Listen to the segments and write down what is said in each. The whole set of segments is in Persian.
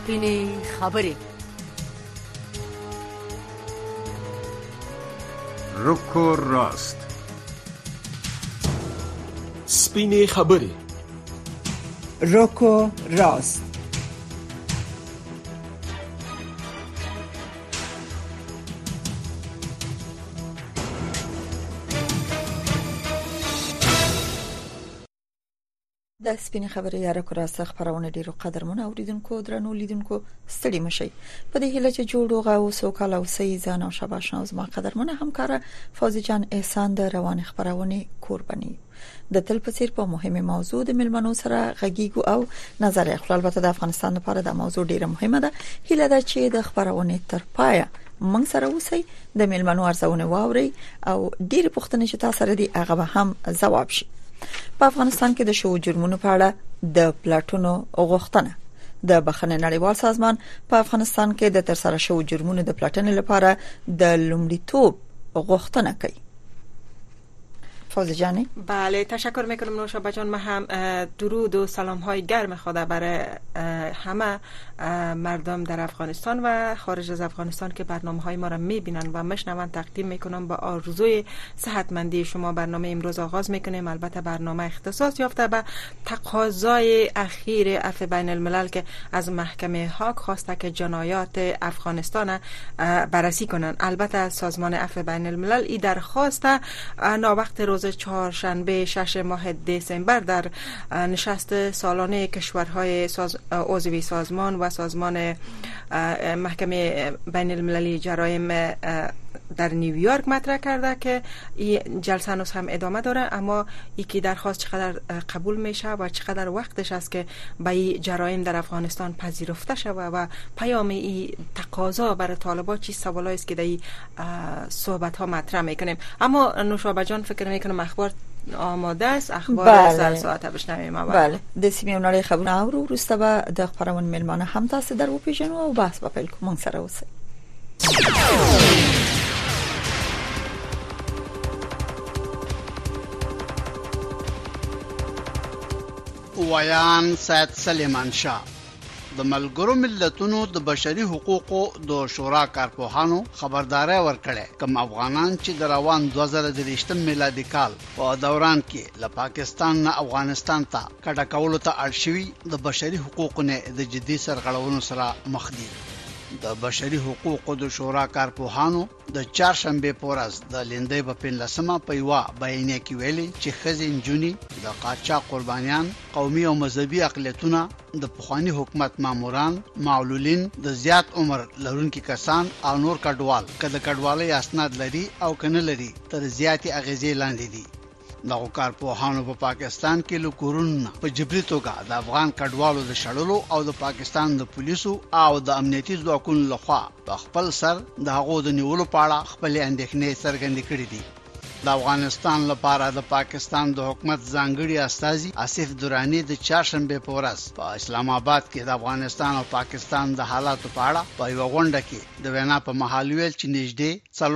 سپینې خبرې. رکو راست. سپینې خبرې. رکو راست. د سپینې خبرې یا رکو راست خبرونه ډیرو قدرمنو اوریدونکو درنو لیدونکو ستړي مشي په دې هیله چې جوړو غو سوکاله او سي ځان او شاباش ناز ما قدرمنه همکاره فوزي جان احسان د روان خبرونه قرباني د تل پسیر په مهمه موضوع د ملمنو سره غږیګو او نظر خپل البته د افغانستان لپاره د موضوع ډیره مهمه ده. هیله ده چې د خبرونه تر پایه موږ سره اوسئ، د ملمنو ارزونه واوري او ډیره پوښتنې چې تاسو سره دي هغه به هم ځواب شي. په افغانستان کې د شو جرمونو په اړه د پلاټونو غوښتنه د بخښنې نړیوال سازمان په افغانستان کې د ترسره شو جرمونو د پلاټنې لپاره د لومړیتوب غوښتنه کوي. فوزی جانی. بله، تشکر میکنم نوشابه جان. من هم درود و سلام های گرم خدا برای همه مردم در افغانستان و خارج از افغانستان که برنامه های ما را میبینن و مشنون تقدیم میکنم. با آرزوی صحتمندی شما برنامه امروز آغاز میکنیم. البته برنامه اختصاص یافته به تقاضای اخیر عفو بین الملل که از محکمه هاگ خواسته که جنایات افغانستان بررسی کنند. البته سازمان عفو بین الملل این درخواست ناوقت روز چهارشنبه 6 ماه دسامبر در نشست سالانه کشورهای عضو سازمان و سازمان محکمه بین المللی جرایم در نیویورک مطرح کرده که این جلسه هنوز هم ادامه داره، اما یکی درخواست چقدر قبول میشه و چقدر وقتش است که به این جرایم در افغانستان پذیرفته شود و پیام این تقاضا برای طالبان چی سوالایی است که در این صحبت ها مطرح میکنیم. اما نوشابه جان فکر میکنم اخبار آماده است. اخبار سر ساعت بشنویم. بله، د سیمې نړۍ خبرونه او وروسته به د خبرون ملمانه هم تاسو درو پیژنو او بحث به پیل کوم سره اوسئ. ویان سید سلیمان شاه د ملګرو ملتونو د بشري حقوقو د شورا کارپوهانو خبرداري ورکړه کوم افغانان چې د روان 2023 میلادي کال په دوران کې له پاکستان نه افغانستان ته کډه کولو ته اړ شوي د بشري حقوقو نه د جدي سرغړونو سره مخ دي. د بشري حقوقو د شورا کارپوهانو د چهارشنبه په ورځ د لیندۍ په 15مه په یو بیانیه کې ویلي چې ښځې نجونې د قاچاق قربانیان، قومي او مذهبي اقلیتونه، د پخوانی حکومت ماموران، معلولین، د زیات عمر لرونکي کسان او نور کډوال کله کډوالۍ اسناد لري او کنه لري تر زیاتې اغیزې لاندې دي. دغه کارپوهانو په پاکستان کې لکورونه په جبري توګه د افغان کډوالو د شړلو او د پاکستان د پولیسو او د امنیتي ځواکونو لخوا په خپل سر د هغو د نیولو په اړه خپل اندېښنې څرګندې کړې دي. د افغانستان لپاره د پاکستان د حکومت ځانګړي استازي آصف درانی د چهارشنبه په ورځ په اسلام آباد کې د افغانستان او پاکستان د حالاتو په اړه په یو غونډه کې د وینا په محل ویل چې نږدې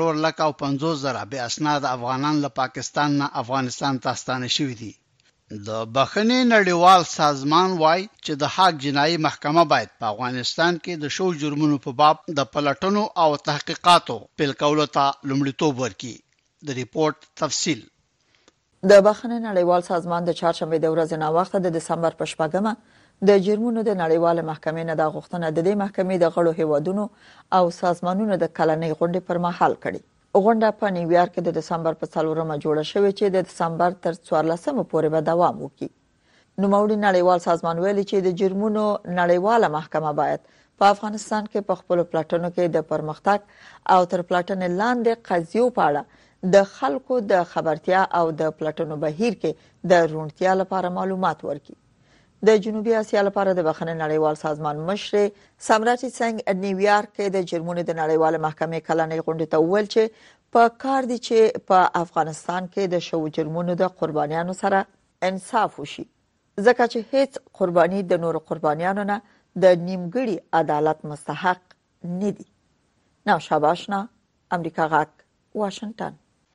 450,000 به اسناد افغانان له پاکستان نه افغانستان ته ستانه شوي دي. د بخښنې نړیوال سازمان وايي چې د هاګ جنایي محکمه باید په افغانستان کې د شو جرمونو په باب د پلټنو او تحقیقاتو پیل کولو ته لومړیتوب ورکړي. د ریپورت تفصیل. د بخښنې نړیوال سازمان د چهارشنبه د ورځې نه وخت د دسمبر په 8مه د جرمونو د نړیوال محکمې نه د غوښتنه د دې محکمې د غړو هیوادونو او سازمانونو د کلنۍ غونډې پر مهال کړي. غونډه په نیویارک کې د دسمبر په 4مه جوړه شوې چې د دسمبر تر 14مه پورې به دوام وکړي. نوموړي نړیوال سازمان ویلي چې د جرمونو نړیواله محکمه باید په افغانستان کې په خپل پلاټونو کې د پرمختګ او تر پلاټن لاندې قضیو په اړه د خلکو د خبرتیا او د پلاټونو بهیر کې د روڼتیا لپاره معلومات ورکړي. د جنوبي اسیا لپاره د بخښنې نړیوال سازمان مشر سمراټي سنگ نیویارک کې د جرمونو د نړیوال محکمې کلنۍ غونډې ته وویل چې په کار دي چې په افغانستان کې د شو جرمونو د قربانیانو سره انصاف وشي، ځکه چې هیڅ قرباني د نور قربانیانو نه د نیمګړي عدالت مستحق نه دي. نو شاباشنا، امریکا غاک، واشنگټن.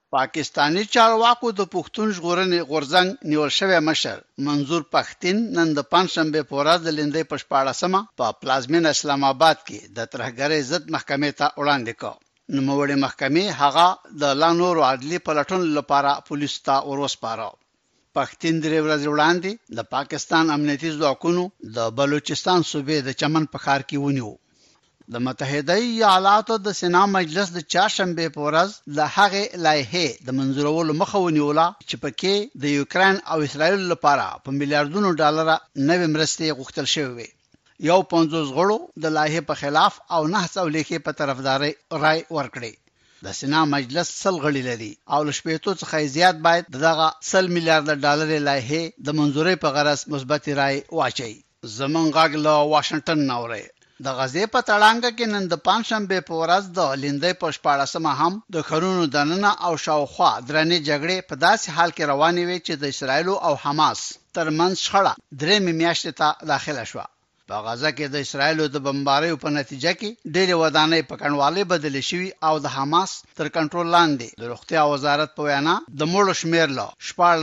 پاکستانی چارواکو د پښتون ژغورنې غورځنګ نیول شوی مشر منظور پښتين نن د پنځشنبه په ورځ د لیندۍ په 14مه په پلازمینه اسلام آباد کې د ترهګرۍ ضد محکمې ته وړاندې کړ. نوموړې محکمې هغه د لا نورو عدلي پلټنو لپاره پولیسو ته وروسپاره. پښتين درې ورځې وړاندې د پاکستان امنیتي ځواکونو د بلوچستان صوبې د چمن په ښار کې ونیو. د متحده ایالاتو د سنا مجلس د چهارشنبه په ورځ د هغې لایحې د منظورولو مخه ونیوله چې پکې د یوکرين او اسرایل لپاره په میلیارډونو ډالر نوې مرستې غوښتل شوې. یو 50 غړو د لایحې په خلاف او 9 څولېکې په طرفداري رائے ورکړي. د سنا مجلس 100 غړي لري او له شپېتو څخه زیات باید دغه 100 میلیارډ ډالر لایحې د منظوري په غرض مثبت رائے واچي. زمون غاګ له واشنگټن نورې د غزې په تړانګه کې نن د پنځشنبه په ورځ د لیندۍ په 14مه هم د خرونو دننه او شاوخوا درنې جګړې په داسې حال کې روانې وي چې د اسرایل او حماس ترمنځ شخړه درې میاشتې ته داخله شوه. په غزه کې د اسرایل د بمباریو په نتیجه کې ډېرې ودانۍ په کنډوالۍ بدلې شوې او د حماس تر کنټرول لاندې د روغتیا وزارت په وینا د مړو شمېر له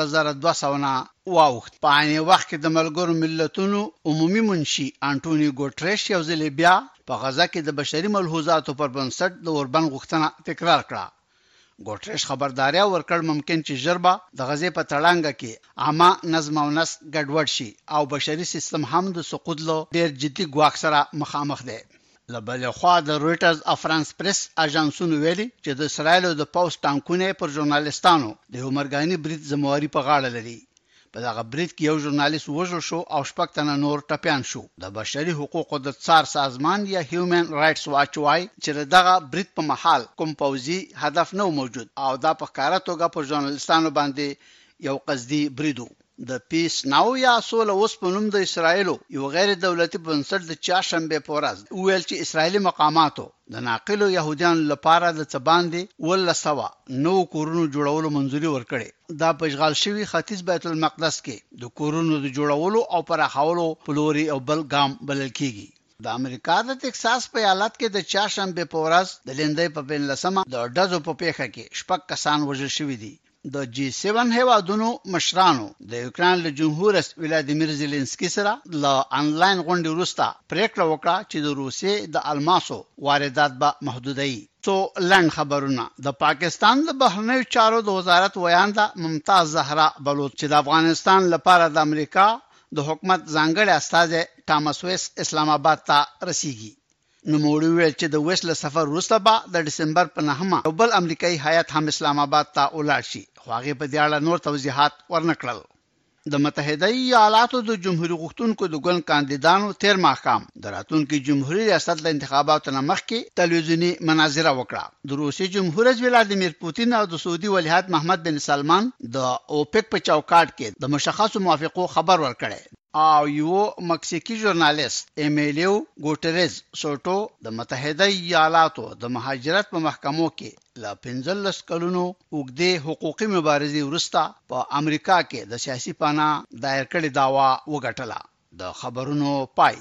14200 نه واوښت. په عین وخت کې د ملګرو ملتونو عمومي منشي انټونیو ګوټریش یو ځل بیا په غزه کې د بشري ملحوظاتو پر بنسټ د اوربند غوښتنه تکرار کړه. ګوټریش خبرداري ورکړ ممکن چې ژربه د غزې په تړانګه کې عامه نظم او نسق ګډوډ شي او بشري سیستم هم د سقوط له ډېر جدي ګواښ سره مخامخ دی. لبل خو د رويټرز او فرانس پریس اژانسونو ویلي چې د اسرایل د پوسټ ټانکونه پر ژورنالستانو د عمرګانی برید زمواري په غاړه لري. په دغه برید کې یو ژورنالیست وژل شو او شپږ تنه نور ټپيان شو. د بشري حقوقو د څار سازمان یا هیومن رائټس واچ وايي چې دغه برید په محل کوم پوځي هدف نه موجود او دا په ښکاره توګه پر ژورنالستانو باندې یو قصدي بریدو. د پیس ناو یا سول اوس په نوم د اسرایل یو غیر دولتي بنسټ د چهارشنبه په ورځ ویل چې اسرایلی مقاماتو د ناقلو يهوديان لپاره د څباندې ولسوا نو کورونو جوړولو منځوري ورکړي. دا په اشغال شوی ختیځ بیت المقدس کې د کورونو د جوړولو او پراخولو پلوري او بل ګام بلل کیږي. د امریکا د ټکساس په ایالت کې د چهارشنبه په ورځ د لیندۍ په 15مه د ډزو په پیښه کې شپږ کسان وژل شوي دي. د G7 هیوادونو مشرانو د یوکرين له جمهور رئیس ولادیمیر زيلنسکي سره ل انلاین غونډې وروسته پریکړه وکړه چې د روسیې د الماسو واردات به محدودوي. تو لند خبرونه د پاکستان د بهرنیو چارو د وزارت ویانده ممتاز زهرا بلوچ چې د افغانستان لپاره د امریکا د حکومت ځانګړي استاد ټامس ویس اسلام آباد ته رسیږي. نو موږ ویل چې د ویس له سفر وروسته به د دسمبر په 9مه بل امریکایي هیات هم اسلام آباد ته ولاړ شي. خو هغه په دې اړه نور توضیحات ورنکړل. د متحده ایالاتو د جمهوریت غوښتونکو د ګوند کاندیدانو تیر ماښام د راتلونکي جمهوریت ریاست له انتخاباتو نه مخکې تلویزیونی مناظره وکړه. د روسي جمهور رئیس ولادیمیر پوتین او د سعودي ولیعهد محمد بن سلمان د اوپک په چوکاټ کې د مشخصو موافقو خبر ورکړي او یو مکسیکی ژورنالیست ایمیلیو ګوټریز سوټو د متحده ایالاتو د مهاجرت په محکمو کې ل 15 کلونو وګړي حقوقي مبارزې ورسته په امریکا کې د سیاسي پناه دایر کړي داوا وګټله. د خبرونو پای.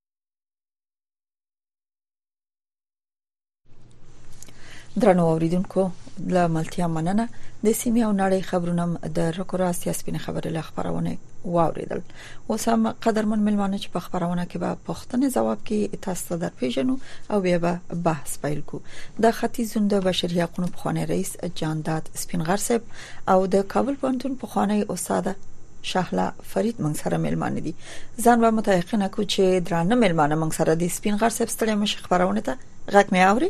درنو اوریدونکو له ملتیا مننه. د سیمې او نړۍ خبرونه د رکوراس یاسپین خبري له خبرونه واوریدل. اوس هم قدرمن ملمانه چې په خبرونه کې به پښتنې جواب کې تاسو در پیژنو او بیا به بحث پیل کو. د ختیځوند د بشري حقوقو پخوانی رئیس جانداد سپینغر صاحب او د کابل پوهنتون پخوانی استاد شهلا فرید منګ سره ملمانه دي. ځان به متيقنه کو چې درانه ملمانه منګ سره دي. سپینغر صاحب ستړي مش خبرونه ته غږ مې اوري.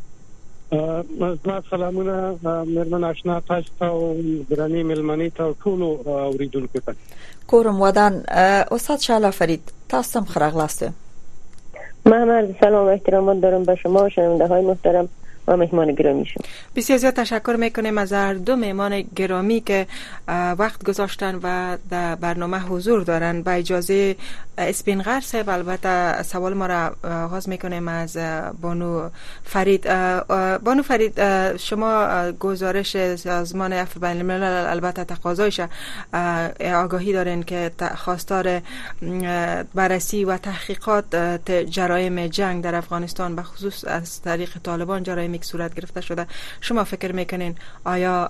مزه سلامونه مرمن آشنا تاسو ته درنې ملمنې ته ټول اوریدونکو ته. کورم ودان استاد شهلا فرید تاسو هم خراغلاست. من سلام و احترام دارم به شما شنونده های محترم و مهمان گرامی شما. بسیار زیاد تشکر میکنیم از هر دو مهمان گرامی که وقت گذاشتن و در برنامه حضور دارن. با اجازه اسپینغر صاحب البته سوال ما را آغاز میکنیم از بانو فرید. بانو فرید شما گزارش سازمان عفو بین الملل البته تقاضایش آگاهی دارین که خواستار بررسی و تحقیقات جرایم جنگ در افغانستان به خصوص از طریق طالبان جرایم تحقیق صورت گرفته شده. شما فکر میکنین آیا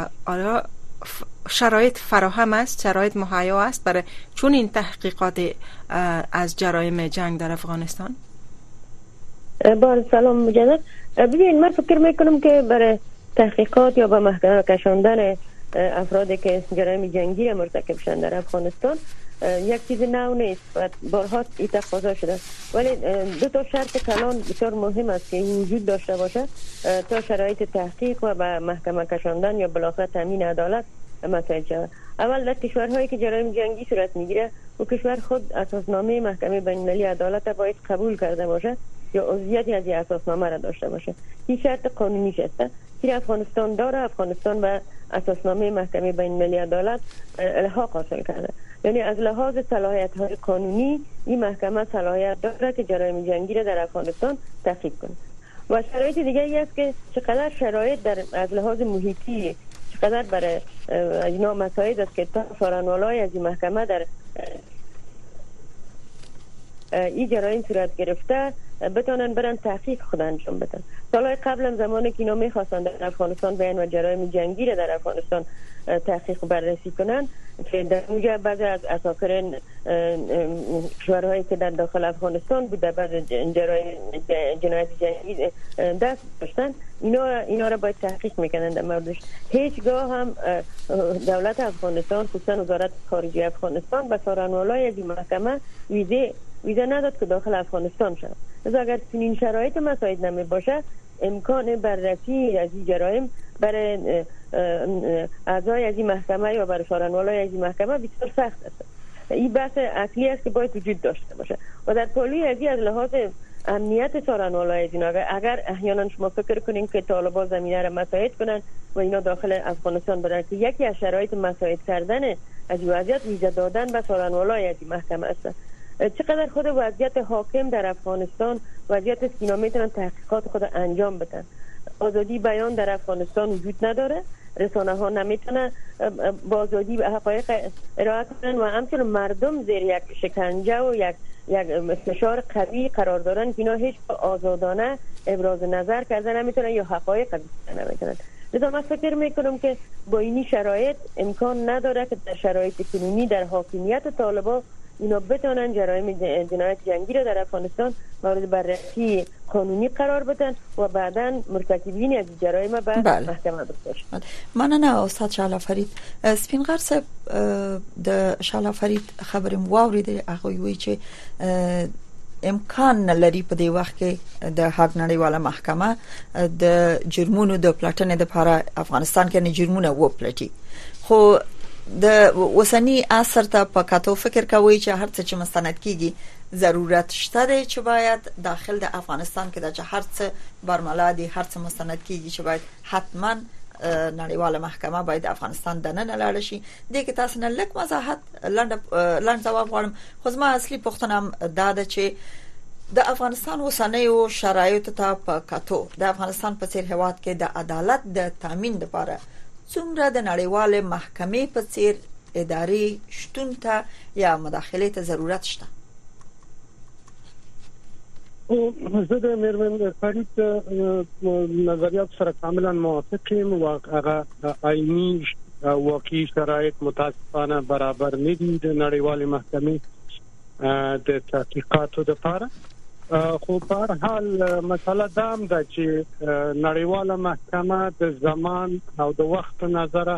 شرایط فراهم است، شرایط مهیا است برای چون این تحقیقات از جرایم جنگ در افغانستان؟ با سلام مجدد. ببین من فکر میکنم که برای تحقیقات یا به محکمه کشاندن افرادی که جرایم جنگی مرتکب شدن در افغانستان یک چیز نو نیست و بارها این تقاضا شده، ولی دو تا شرط کلان بسیار مهم است که وجود داشته باشه تا شرایط تحقیق و به محکمه کشاندن یا بالاخره تامین عدالت مسائل شود. اول در کشورهایی که جرایم جنگی صورت میگیره و کشور خود اساسنامه محکمه بین‌المللی عدالت باید قبول کرده باشه یا عضویتی از این اساسنامه را داشته باشه. این شرط قانونی است که افغانستان داره. افغانستان به اساسنامه محکمه بین‌المللی عدالت الحاق حاصل کرده، یعنی از لحاظ صلاحیت‌های قانونی این محکمه صلاحیت داره که جرایم جنگی را در افغانستان تحقیق کنه. و شرایط دیگه ای است که چقدر شرایط از لحاظ محیطی چقدر برای اینا مساعد است که تا سارنوالای از این محکمه در این جرایم صورت گرفته بتونن برن تحقیق خود انجام بدن. سالهای قبل زمانی که اینا میخواستن در افغانستان بیان و جرایم جنگی را در افغانستان تحقیق بررسی کنن که در اونجا بعضی از اساکرین کشورهایی که در داخل افغانستان بود در بعض جرایم جنایت جنگی دست داشتن اینا را باید تحقیق میکنن. در موردش هیچگاه هم دولت افغانستان خصوصا وزارت خارجه افغانستان به سارنوالای از این محکمه ویزا نداد که داخل افغانستان شد. از اگر چنین شرایط مساعد نمی باشه امکان بررسی از این جرایم برای اعضای از این محکمه یا برای سارنوالای از این محکمه بسیار سخت است. این بحث اصلی است که باید وجود داشته باشه و در پالی از لحاظ امنیت سارنوالای از این اگر احیانا شما فکر کنین که طالبان زمینه را مساعد کنن و اینا داخل افغانستان برن که یکی از شرایط مساعد کردن از وضعیت ویزا دادن به سارنوالای از این محکمه است. چقدر خود وضعیت حاکم در افغانستان وضعیت است که اینا میتونن تحقیقات خود انجام بدن. آزادی بیان در افغانستان وجود نداره، رسانه ها نمیتونه با آزادی به حقایق ارائه کنن و همچنین مردم زیر یک شکنجه و یک فشار قوی قرار دارن که اینا هیچ آزادانه ابراز نظر کردن نمیتونن یا حقایق گفتن نمیتونن. لذا من فکر میکنم که با اینی شرایط امکان نداره که در شرایط کنونی در حاکمیت طالبان اینا بتونن جرایم جنایت جنگی را در افغانستان مورد بررسی قانونی قرار بدن و بعداً مرتکبین از جرایم به محکمه بکشن. مننه استاد شعله فرید. سپین غر صاحب د شعله فرید خبرم واوریده هغه وی چې امکان لري په دې وخت کې د حق نړیواله محکمه د جرمونو د پلاتنې لپاره افغانستان کې نه جرمونه وپلټي، خو د وسنی اثر ته په کاتو فکر کوي چې هر څه چې مستند کیږي ضرورت شته دی چې باید داخل د افغانستان کې د هر څه برملا دي هر څه مستند کیږي چې باید حتما نړیواله محکمه باید افغانستان دننه لاړ شي. دې کې تاسو نه لږ وضاحت لاندې جواب غواړم. خو زما اصلي پوښتنه دا ده چې د افغانستان وسنیو شرایطو ته په کاتو د افغانستان په څیر هیواد کې د عدالت د تامین لپاره څومره د نړیواله محکمې په څیر اداري شتون ته یا مداخله ته ضرورت شته؟ زه د میرمن فرید نظریات سره کاملا موافق یم و هغه آئینی واقعي شرایط متاسفانه برابر نه دي د نړیوالې محکمې د تحقیقاتو لپاره. خو په هر حال مسله دا هم ده چې نړیواله محکمه د زمان او د وخت نظره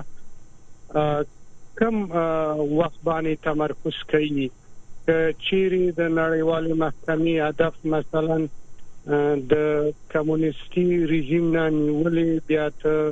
کم وخت باندې تمرکز کوي. چیرې د نړیوالې محکمې هدف مثلا د کمونیستي رژیم نه نیولې بیا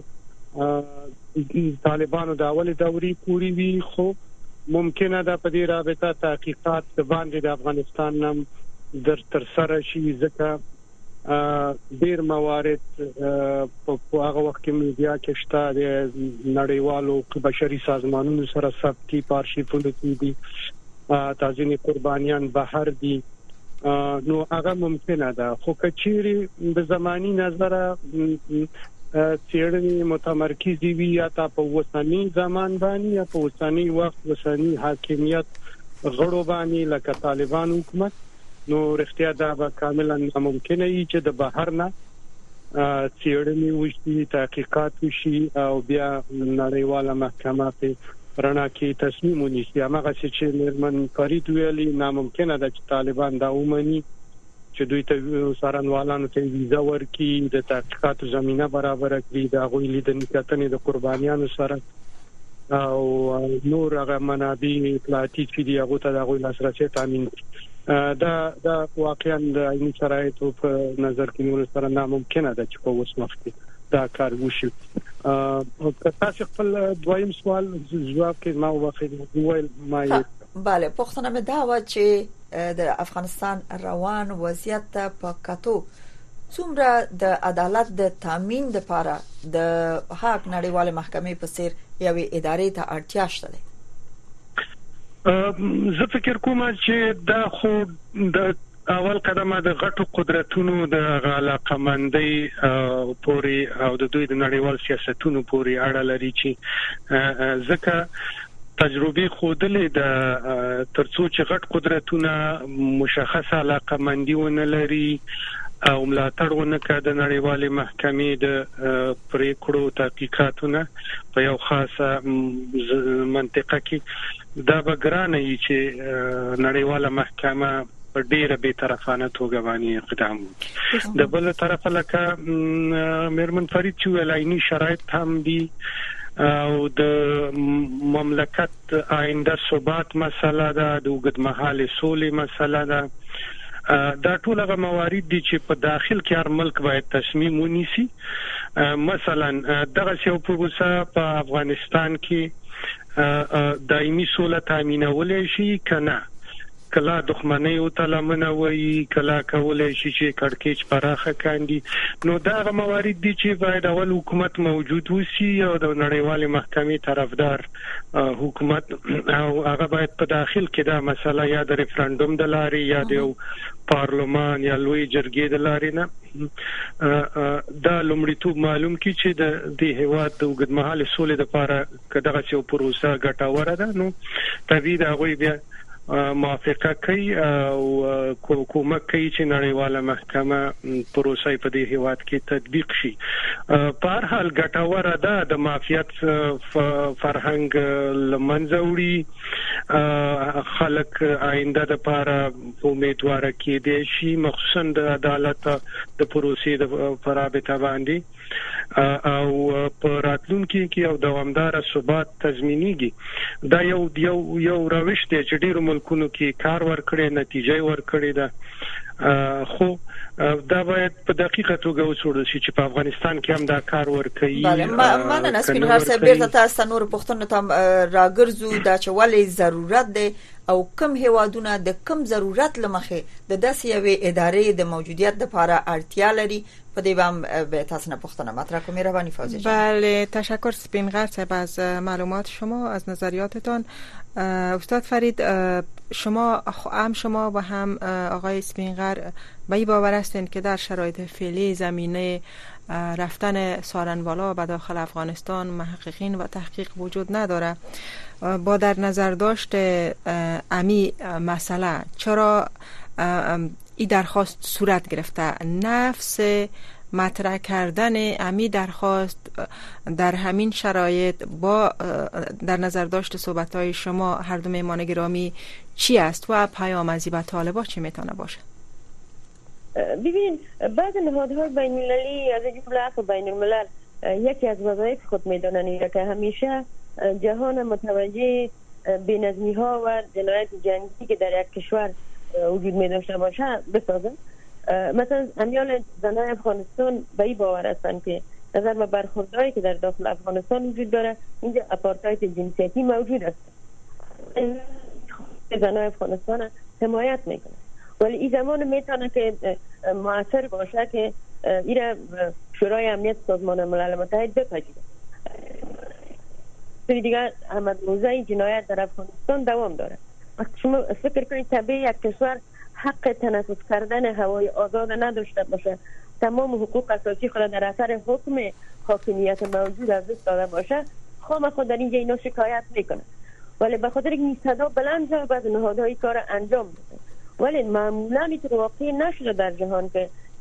طالبانو د اول دورې پوری وي، خو ممکنه ده په دې رابطه تحقیقات د باندې د افغانستان نم در تر سره شي، ځکه ډیر موارد په هغه وخت کې میډیا کې شته د نړیوالو بشري سازمانونو سره ثبتي پارشیفونه دي، تازینی قربانیان بهر دي، نو هغه ممکنه ده. خو کچيري د زماني نظر څېړنې متمرکزي وي یا په وسنی زمان باندې یا په وسنی وخت وسنی حاکمیت غړو باندې لکه طالبان حکومت، نو رښتیا دا به کاملا ناممکنه وي چې د بهر نه څېړنې وشي، تحقیقات وشي او بیا نړیواله محکمه په رڼا کې تصمیم ونیسي. هغه چې میرمن فرید ویلي ناممکنه ده چې طالبان دا ومني چې دوی ته څارنوالانو ته ویزا ورکړي، د تحقیقاتو زمينه برابر کړي، د غوي لیدنې کتنې د قربانیانو سره او نور هغه منابع اطلاعاتي چې دی هغه ته د غوي لاسرسي تامین دا واقعا د عیني شرایطو په نظر کې نور سره ناممکنه ده چې په اوس وخت کې دا کار وشي. تاسو خپل دویم سوال جواب کې ما وویل ما بله پوښتنه مې دا و چې د افغانستان روان وضعیت ته په کتو څومره د عدالت د تامین لپاره د حق نړیواله محکمې په څیر یوې ادارې ته اړتیا شته. زه فکر کوم چې دا خو د اول قدمه د غټو قدرتونو د علاقمندۍ پوري او د دوی د نړیوال سیاستونو پوري اړه لري چې ځکه تجربه خودلې د ترڅو چې غټ قدرتونه مشخصه علاقمندي ونه لري او ملاتړ ونه کړي د نړیوالې محکمې د پریکړو تحقیقاتونه په یو خاصه منطقه کې دا به ګرانه وي چې نړیواله محکمه په ډیره به طرفانه توګه باندې اقدام وکړي. د بل طرف لکه میرمن فرید چې ولایي شرایط هم دي او د مملکت آینده ثبات مسله ده، د وګړمحاله سولې مسله ده. دا ټول هغه موارد دي چې په داخل کې هر ملک باید تصمیم ونیسي. مثلا دغه یو پروسه په افغانستان کې دایمي سوله تامینول شي کنه کله دښمنۍ او تلمنه وي کله کولای شي چې کړکېچ پراخه کاندي. نو دا موارد دي چې باید اول حکومت موجود وسی او د نړیوالې محکمې طرفدار حکومت او هغه باید په داخل کې دا مسله یا د ریفرندوم د لارې یا د پارلمان یا لوی جرګې د لارې نه دا لومړیتوب معلوم کی چې د هیواد د وګړمحاله سولې لپاره کداغه یو پروسه ګټوره ده. نو طبیعي دا غوي بیا موافقه کوي او کومک کوي چې نړیواله محکمه پروسه په دې هیواد کې تطبیق شي. په هر حال ګټوره ده د مافیات فرهنګ لمنځه وړي، خلک آینده لپاره امیدوار کېدي شي مخصوصا د عدالت د پروسې د پرابطه باندې او په راتلونکي کې یو دوامدار ثبات تضمینېږي. دا یو روش دی چې ډیرو ملکونو کې کار ورکړي، نتیجه ورکړي ده، خو دا باید په دقیقه توګه وڅېړل شي چې په افغانستان کې هم دا کار ورکړي. بله مننه سپین غر صاحب، بیرته تاسو نور پوښتنو ته راګرځو دا چې ولې ضرورت دی او کوم هیوادونه د کوم ضرورت لمخې د داسې یوې ادارې د موجودیت لپاره اړتیا لري. په دې باندې به تاسو نه پوښتنه مطرح کوم. مهرباني فوزی جان. بله تشکر سپین غر صاحب از معلومات شما، از نظریاتتان. استاد فرید شما و هم آقای سپین غر به این باور هستین که در شرایط فعلی زمینه رفتن سارنوالا به داخل افغانستان محققین و تحقیق وجود نداره؟ با در نظر داشت امی مسئله چرا این درخواست صورت گرفته؟ نفس مطرح کردن امی درخواست در همین شرایط با در نظر داشت صحبت‌های شما هر دو مهمان گرامی چی است و پیام از این به طالبان چی میتونه باشه؟ ببین بعض نهادهای بین‌المللی از جمله عفو بین‌الملل یکی از وظایف خود میدانند که همیشه جهان متوجه بی‌نظمی‌ها و جنایت جنگی که در یک کشور وجود می داشته باشه بسازن. مثلا امیال زنان افغانستان به این باور هستند که نظر به برخوردهایی که در داخل افغانستان وجود داره اینجا اپارتاید جنسیتی موجود است. زنان افغانستان حمایت میکنه، ولی این زمان میتونه که مؤثر باشه که ایره شورای امنیت سازمان ملل متحد بپذیره. دیگه احمد موزه جنایت در افغانستان دوام داره. شما فکر کنید طبیعی یک کشور حق تنفس کردن هوای آزاد نداشته باشه، تمام حقوق اساسی خود در اثر حکم حاکمیت موجود از دست داده باشه، خود در اینجا اینا شکایت میکنه. ولی به خاطر این صدا بلند شده بعض نهادهای کار انجام میده، ولی معمولا اینطور واقعی نشده در جهان که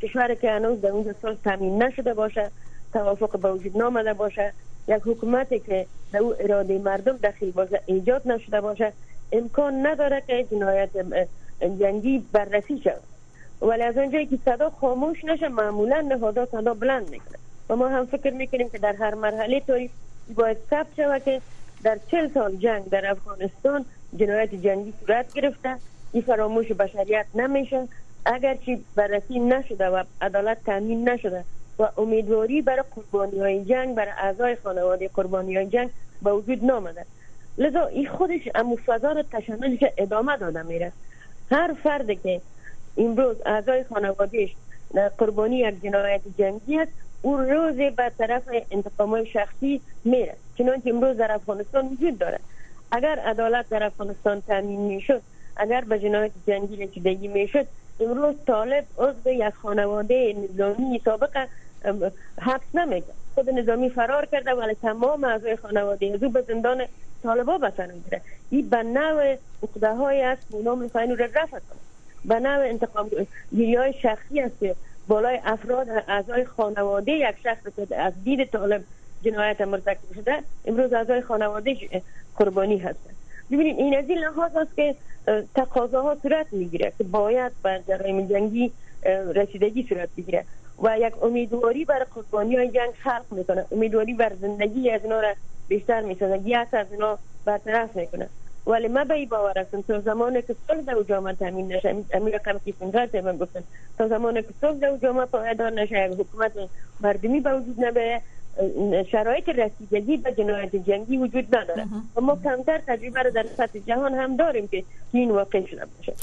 کشوری که هنوز در اونجا صلح تامین نشده باشه، توافق به وجود نامده باشه، یک حکومتی که در او اراده مردم دخیل باشه ایجاد نشده باشه، امکان نداره که جنایت جنگی بررسی شود. ولی از اونجایی که صدا خاموش نشه معمولا نهادها صدا بلند میکنه و ما هم فکر میکنیم که در هر مرحله تاریخ باید ثبت شود که در 40 سال جنگ در افغانستان جنایت جنگی صورت گرفته، این فراموش بشریت نمیشه اگرچه بررسی نشده و عدالت تامین نشده و امیدواری برای قربانی‌های جنگ، برای اعضای خانواده قربانی‌های جنگ به وجود نامده. لذا این خودش امو فضا رو تشنجش ادامه داده میره. هر فردی که امروز اعضای خانوادهش قربانی یک جنایت جنگی است، او روز به طرف انتقام‌های شخصی میره، چنانکه امروز در افغانستان وجود داره. اگر عدالت در افغانستان تامین میشد، اگر به جنایت جنگی رسیدگی میشد، امروز طالب عضو یک خانواده نظامی سابق حبس نمیگه. خود نظامی فرار کرده ولی تمام اعضای خانواده از او به زندان طالبا به سر میبره. این به نوع عقده های است که اونا میخواین رو رفع کنه، به نوع انتقام گیری های شخصی است که بالای افراد اعضای خانواده یک شخص که از دید طالب جنایت مرتکب شده امروز اعضای خانواده قربانی هستند. ببینید این از این لحاظ است که تقاضاها صورت میگیره که باید به جرایم جنگی رسیدگی صورت بگیره و یک امیدواری برای قربانی های جنگ خلق میکنه، امیدواری بر زندگی از اینا را بیشتر میسازه، یأس از اینا برطرف میکنه. ولی من به این باور هستم تا زمانی که صلح در جامعه تامین نشه، امیر رقم که 15 من گفتم، تا زمانی که صلح در جامعه پایدار نشه، حکومت مردمی به وجود نبره، شرایط رسیدگی به جنایت جنگی وجود نداره و ما کمتر تجربه رو در سطح جهان هم داریم که این واقع شده باشه.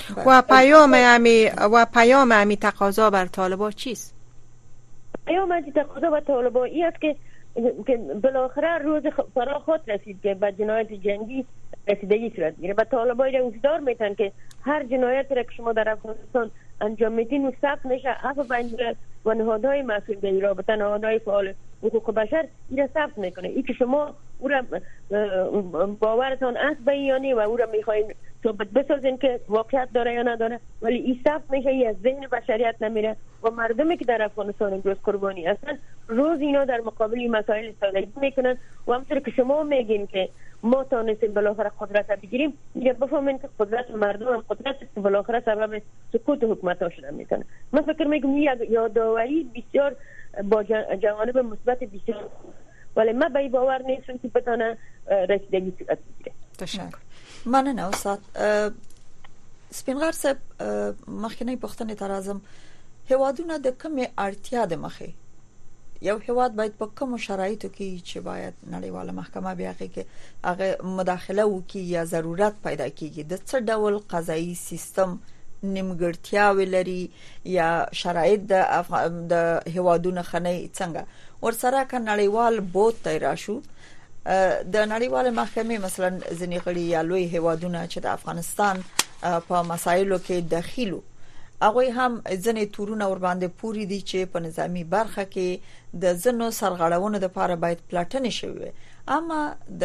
و پیام امی تقاضا بر طالبان چیست؟ پیام امی تقاضا بر طالبان این است که بالاخره روز فرا خود رسید که به جنایت جنگی رسیدگی صورت میگیره و طالبان را هشدار میتن که هر جنایت را که شما در افغانستان انجام میدین و ثبت نشه، عفو بین و نهادهای مسئول در رابطه، نهادهای فعال حقوق بشر این را ثبت میکنه. این که شما او را باورتان است به یا نه و او را میخواین ثابت بسازین که واقعیت داره یا نداره، ولی این ثبت میشه، این از ذهن بشریت نمیره و مردمی که در افغانستان امروز قربانی هستن روز اینا در مقابل این مسائل سالگی میکنن و همونطور که شما میگین که ما تانستیم بالاخره قدرت بگیریم، دیگه بفهمین که قدرت مردم هم قدرت است که بالاخره سبب سقوط حکومت ها شده میکنه. من فکر میکنم یک یادآوری بسیار با جوانب مثبت بسیار، ولی من به این باور نیستم که بتونه رسیدگی صورت بگیره. تشکر. مننه استاد. سپینغر صاحب مخکنی پوښتنې ته راځم. هیوادونه د کومې اړتیا د مخې یو هیواد باید په کوم شرایطو کې چې باید نړیواله محکمه بیا کې هغه مداخله وکړي یا ضرورت پیدا کیږي، د څه ډول قضایي سیستم نیمګړتیاوې لري یا شرایط د هیوادونو خنۍ څنګه ورسره ک نړیوال بوت ته راشو د نړیواله محکمې مثلا ځینې غړي یا لوی هیوادونه چې د افغانستان په مسایلو کې دخیلو هغه هم ځنې تورونه ور باندې پوری دي چې په نظامی برخه کې د ځنو سرغړونو د لپاره باید پلاټنې شوي، اما د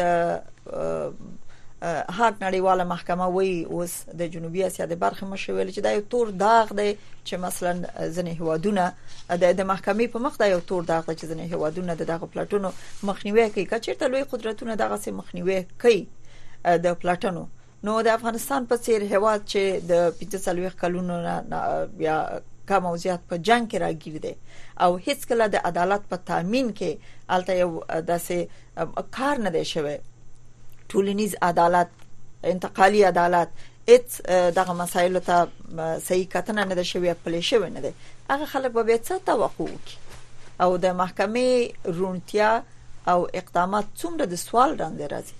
هغه نړیواله محکمه وی اوس د جنوبي اسیا د برخه مشویل چې دا یو تور داغ دی چې مثلا ځنې هیوادونه د محکمې په مخ دا یو تور داغ دی چې ځنې هیوادونه دغه پلاټونو مخنیوي کوي، کچېرته لوی قدرتونه دغه سي مخنیوي کوي د پلاټونو. نو د افغانستان په څیر هیواد چې د 45 کلونو یا کم او زیات په جنگ کې راګیر دی او هیڅ کله د عدالت په تامین کې الته یو داسې کار نه دی شوی، ټولنیز عدالت، انتقالي عدالت، هیڅ دغه مسایلو ته صحیح کتنه نه ده شوی، پلی شوی نه ده، هغه خلک به څه توقع وکړي او د محکمې رونتیا او اقدامات څومره د سوال وړاندې راځي؟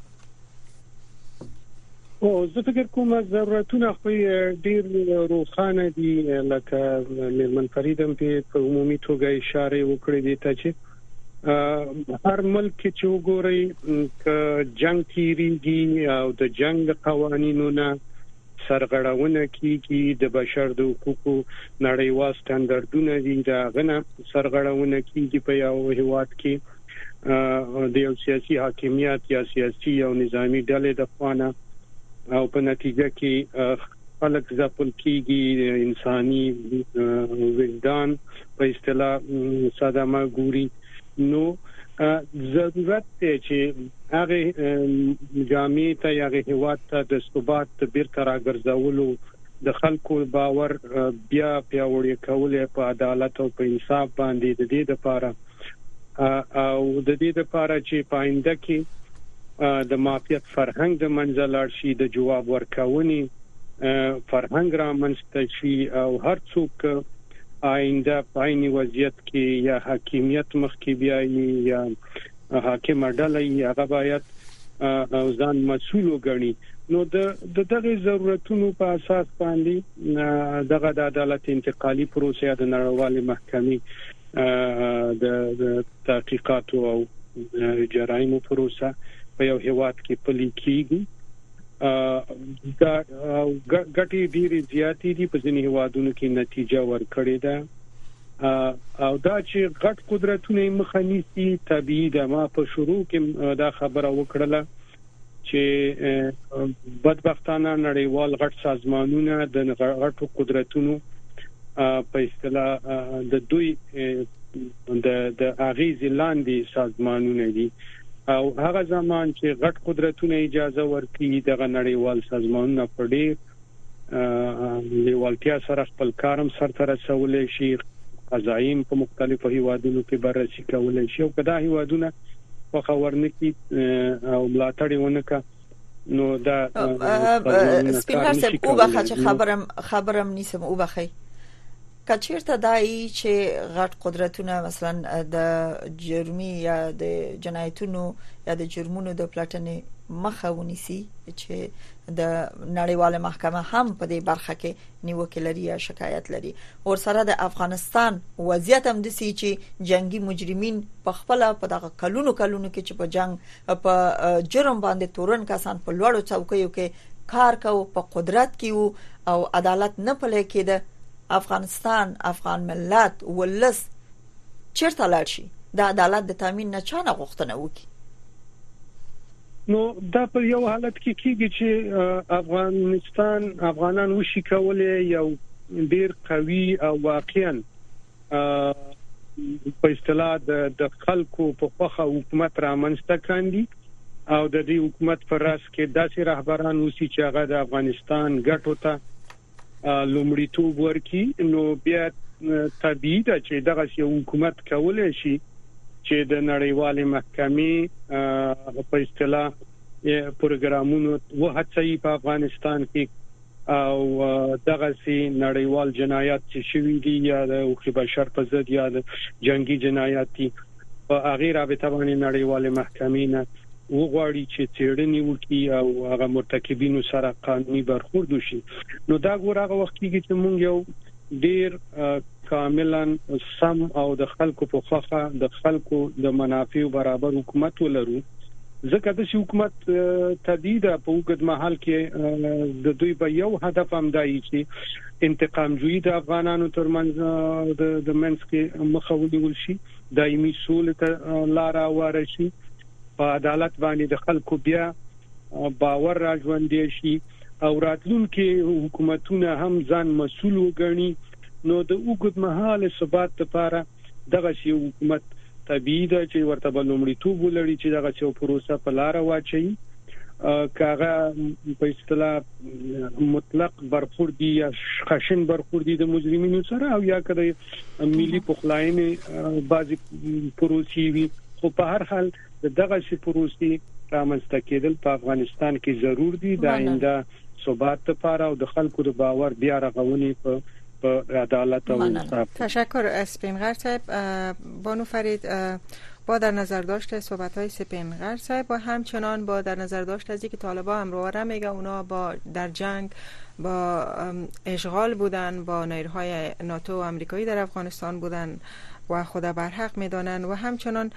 او زه فکر کوم ضرورتونه خو ډیر روښانه دي، لکه میرمن فریدم په عمومي توګه اشاره وکړې دي ته چې هر ملک چې وګوري ک جنگ تیریږي او د جنگ قوانینو نه سرغړونه کیږي، د بشر د حقوقو نړیوال سټانډرډونه دي دا غنه سرغړونه کیږي په یو هیواد کې د یو سیاسي حاکمیت یا سیاسي او نظامی ډلې د خوانه او په نتیجه کې خلک ځپل کیږي انساني وجدان په اصطلاح صدمه ګوري نو ضرورت دی چې هغه جامع ته هغه هیواد ته د ثبات بیرته راګرځولو د خلکو باور بیا پیاوړی کول په عدالت او په انصاف باندې د دې لپاره او د دې لپاره چې پاینده کې د مافیات فرهنګ د منځلار شي د جواب ورکونې فرهنګ را منځته شي او هر څوک آینده پایني وضعیت کې یا حاکمیت مخ کې بیاي یا حاکم ډلې هغه باید ځان مسؤل وګڼي نو د دغه ضرورتونو په اساس باندې دغه د عدالت انتقالي پروسه د نړیوالې محکمې د تحقیقات او جرایمو پروسه په یو هیواد کې پلي کیږي دا ګټي ډېری زیاتې دي په ځینې هیوادونو کې نتیجه ورکړې ده او دا چې غټ قدرتونه مخه نیسي طبيعي ده ما په شروع کې دا خبره وکړله چې بدبختانه نړیوال غټ سازمانونه د غټو قدرتونو په اصطلاح د دوی د اغیز لاندې سازمانونه دي او هغه زمان چې غټ قدرتونه اجازه ورکړي دغه نړیوال سازمانونه په ډېر لیوالتیا سره خپل کارم سرته رسولای شي قضایم په مختلفو هیوادونو کې بررسي کولای شي او کدا هیوادونه په خبرنکي او ملاتړ ونکا نو دا سپینګر صاحب او بخا چې خبرم نیسم او بخی کچیرته دای چې غټ قدرتونه مثلا د جرمي یا د جنایتونو یا د جرمونو د پلاټنې مخه ونیسي چې د نړیواله محکمه هم په دې برخه کې نیوکه لري یا شکایت لري او سره د افغانستان وضعیت هم د سي چې جنگي مجرمین په خپل په دغه کلونو کې چې په جنگ په جرم باندې تورن کسان په لوړو څوکیو کې کار کوي په قدرت کې او عدالت نه پلي کېده افغانستان افغان ملت ولس چیرته لاړ شي د عدالت د تامین نه چانه غوښتنه وکړي نو دا په یو حالت کې کیږي چې افغانان وشي کولای یو ډیر قوي او واقعا په اصطلاح د خلکو په خوخه حکومت رامنځته کاندي او د دې حکومت پر راس کې داسې رهبران وسی چې هغه د افغانستان ګټو ته لومړیتوب ورکړي نو بیا طبيعي ده چې دغه یو حکومت کولای شي چې د نړیوالې محکمې په اصطلاح پروګرامونو وهڅوي په افغانستان کې او دغه سي نړیوال جنایات چې شوي دي یا د حقوق بشر په ضد یا د جنگي جنایات په غیر رابطه باندې نړیوالې محکمې نه وغواړي چې څېړنې وکړي او هغه مرتکبینو سره قانوني برخورد وشي نو دا ګورغه وخت کې چې مونږ یو ډیر کاملا سم او د خلکو په خوخه د خلکو د منافع برابر حکومت ولرو ځکه د حکومت تدید په وګد محل کې د دوی په یو هدف هم دی چې انتقام جوړي د افغانانو ترمنځ د منځ کې مخاولي ولشي دایمي سولې ته لار ورشي په عدالت باندې د خلکو بیا باور راځوندې شي او راتلونکي حکومتونه هم ځان مسؤل وګڼي نو د وګد محل ثبات لپاره دغه شی حکومت طبيعي ده چې ورته بلومړیتوب ولري چې دغه څو پروسه په لار واچي کاغه په اصطلاح مطلق برخوردي یا خشن برخوردي د مجرمینو سره او یا کړي ملي پخلاینې بعضي پروسې وي خو په هر حال دغه شی پروسې رامنځته کېدل په افغانستان کې ضرور دي د آینده ثبات لپاره او د خلکو د باور بیا رغونې په عدالت و انصاف. تشکر سپینغر صاحب. بانو فرید، با در نظر داشت صحبت‌های سپینغر صاحب و همچنان با در نظر داشت از اینکه طالبان هم رو میگه اونا با در جنگ با اشغال بودن با نیروهای ناتو و آمریکایی در افغانستان بودن و خدا برحق میدانن و همچنان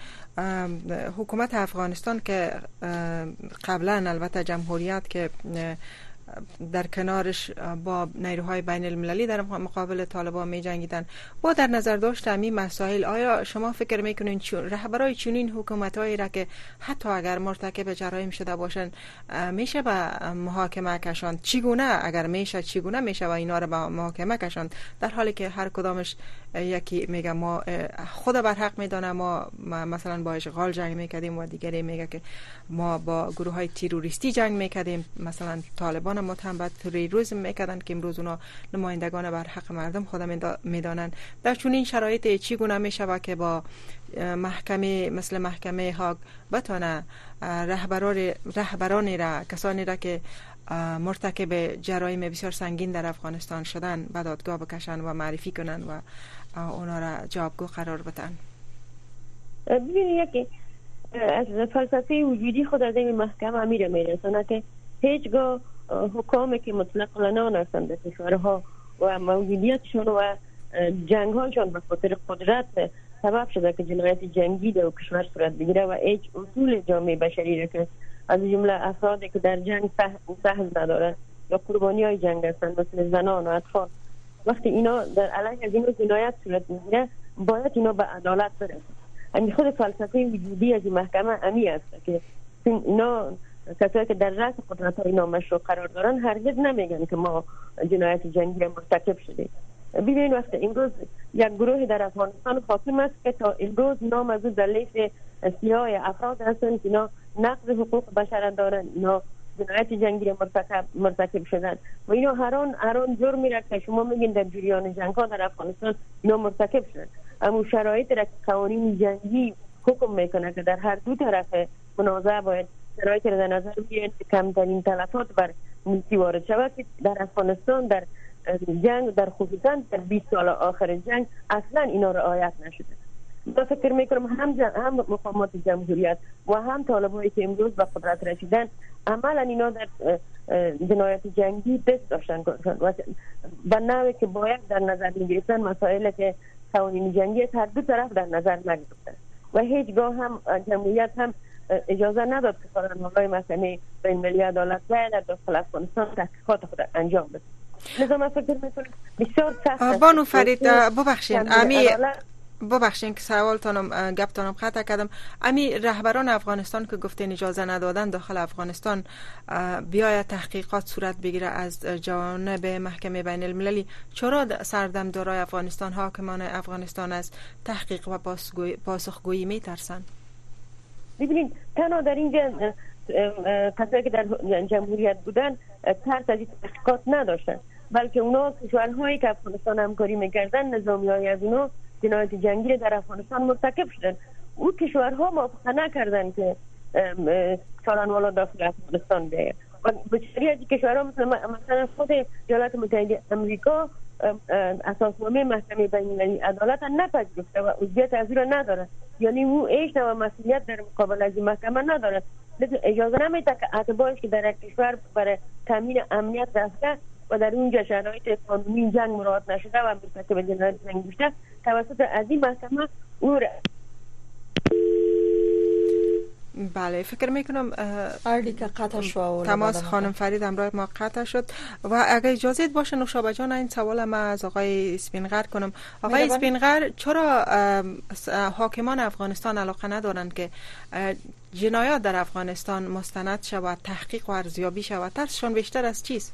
حکومت افغانستان که قبلا البته جمهوریت که در کنارش با نیروهای بین المللی در مقابل طالبان می جنگیدن. با در نظر داشت همین مسائل، آیا شما فکر میکنین رهبرای چنین حکومتایی را که حتی اگر مرتکب جرایم شده باشن میشه به محاکمه کشاند؟ چگونه اگر میشه چگونه میشه و اینا را به محاکمه کشاند، در حالی که هر کدامش یکی میگه ما خود بر حق میدانه ما مثلا با اشغال جنگ میکردیم و دیگری میگه که ما با گروه های تروریستی جنگ میکردیم، مثلا طالبان متهم به تروریسم میکردن که امروز اونا نمایندگان بر حق مردم خود میدانن. در چنین شرایط چگونه میشه که با محکمه مثل محکمه هاگ بتونه رهبرانی را، کسانی را که مرتکب جرایم بسیار سنگین در افغانستان شدن به دادگاه بکشن و معرفی کنن و اونا را جوابگو قرار بدن؟ ببینید یکی از فلسفه وجودی خود از این محکمه میرسونه که هیچگاه حکامی که مطلق العنان هستند در کشورها و موجودیتشون و جنگهاشون به خاطر قدرت سبب شده که جنایت جنگی در کشور صورت بگیره و هیچ اصول جامعه بشری را که از جمله افرادی که در جنگ سهم ندارن یا قربانی های جنگ هستند مثل زنان و اطفال، وقتی اینا در علیه از اینو جنایت صورت میگیره باید اینا به عدالت برسن. همین خود فلسفه وجودی از این محکمه امی است که اینا کسایی که در رأس قدرت های اینا مشروع قرار دارن هرگز نمیگن که ما جنایت جنگی مرتکب شدیم. ببینید وقتی امروز یک گروه در افغانستان حاکم است که تا امروز نام از در لیست سیاه افراد هستند که اینا نقض حقوق بشر دارن، اینا جنایت جنگی مرتکب شدن و اینا هر آن جرمی را که شما میگین در جریان جنگ ها در افغانستان اینا مرتکب شدن. اما شرایط را که قوانین جنگی حکم میکنه که در هر دو طرف منازعه باید شرایط را در نظر بگیرید که کمترین تلفات بر ملکی وارد شود، که در افغانستان در جنگ در خصوصا در 20 سال آخر جنگ اصلا اینا رعایت نشده. من فکر میکنم هم مقامات جمهوریت و هم طالبایی که امروز به قدرت رسیدن عملا اینا در جنایت جنگی دست داشتن و به نوعی که باید در نظر میگیرن مسائل که قوانین جنگی هر دو طرف در نظر نگرفتن و هیچگاه هم جمهوریت هم اجازه نداد که سازمان‌های محکمه بین‌المللی عدالت در داخل افغانستان تحقیقات خود انجام بده. لذا من فکر میکنم بسیار سخت بانو فرید ببخشین که سوالتانم گپتانم قطع کردم. امی رهبران افغانستان که گفتین اجازه ندادن داخل افغانستان بیاید تحقیقات صورت بگیره از جانب محکمه بین المللی، چرا سردمدارای افغانستان، حاکمان افغانستان از تحقیق و پاسخگویی میترسن؟ ببینید تنها در اینجا کسایی که در جمهوریت بودن ترس از این تحقیقات نداشتن، بلکه اونا کشورهایی که افغانستان همکاری میکردن نظامی‌های از اونا جنایت جنگی در افغانستان مرتکب شدن. او کشورها موافقه نکردن که چارنوالا داخل افغانستان بیاید و بسیاری از کشورها مثلا خود ایالات متحده امریکا اساسنامه محکمه بین‌المللی عدالت نپذیرفته و عضویت از او نداره، یعنی او هیچ نوع مسئولیت در مقابل از این محکمه نداره. اجازه نمیده که اتباعش که در کشور برای تامین امنیت رفته و در اونجا شرایط قانونی جنگ مراعات نشده و مرتکب جنایت جنگی شده توسط از این محکمه او بله فکر میکنم که قطع شد تماس خانم فرید همراه ما قطع شد و اگه اجازه باشه نوشابه جان این سوال ما از آقای اسپینغر کنم. آقای اسپینغر، چرا حاکمان افغانستان علاقه ندارند که جنایات در افغانستان مستند شود، تحقیق و ارزیابی شود؟ ترسشان بیشتر از چیست؟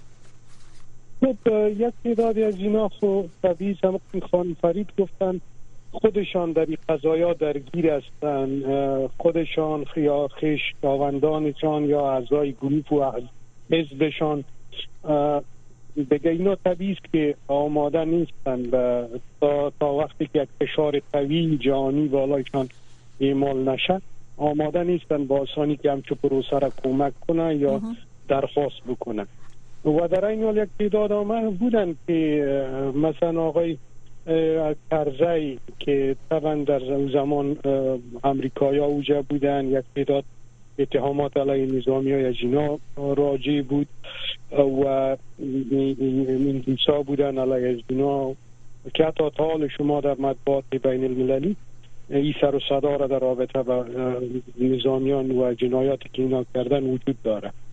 یک تعدادی از اینا خب طبیعی هم خانم فرید گفتن خودشان در این قضایا درگیر هستند، خودشان یا خویشاوندانشان یا اعضای گروه و حزبشان دیگه اینا طبیعی است که آماده نیستند تا وقتی که یک فشار قوی جهانی بالایشان اعمال نشه آماده نیستند با آسانی که همچون پروسه را کمک کنه یا درخواست بکنه. و در این حال یک تعداد آمده بودن که مثلا آقای کرزی که طبعا در زمان امریکایا اوجه بودن، یک تعداد اتهامات علیه نظامی های از اینا راجع بود و انگلیسا بودن علیه از اینا که حتی تا حال شما در مطبوعات بین المللی این سر و صدا را در رابطه با نظامیان و جنایاتی که اینا کردن وجود داره.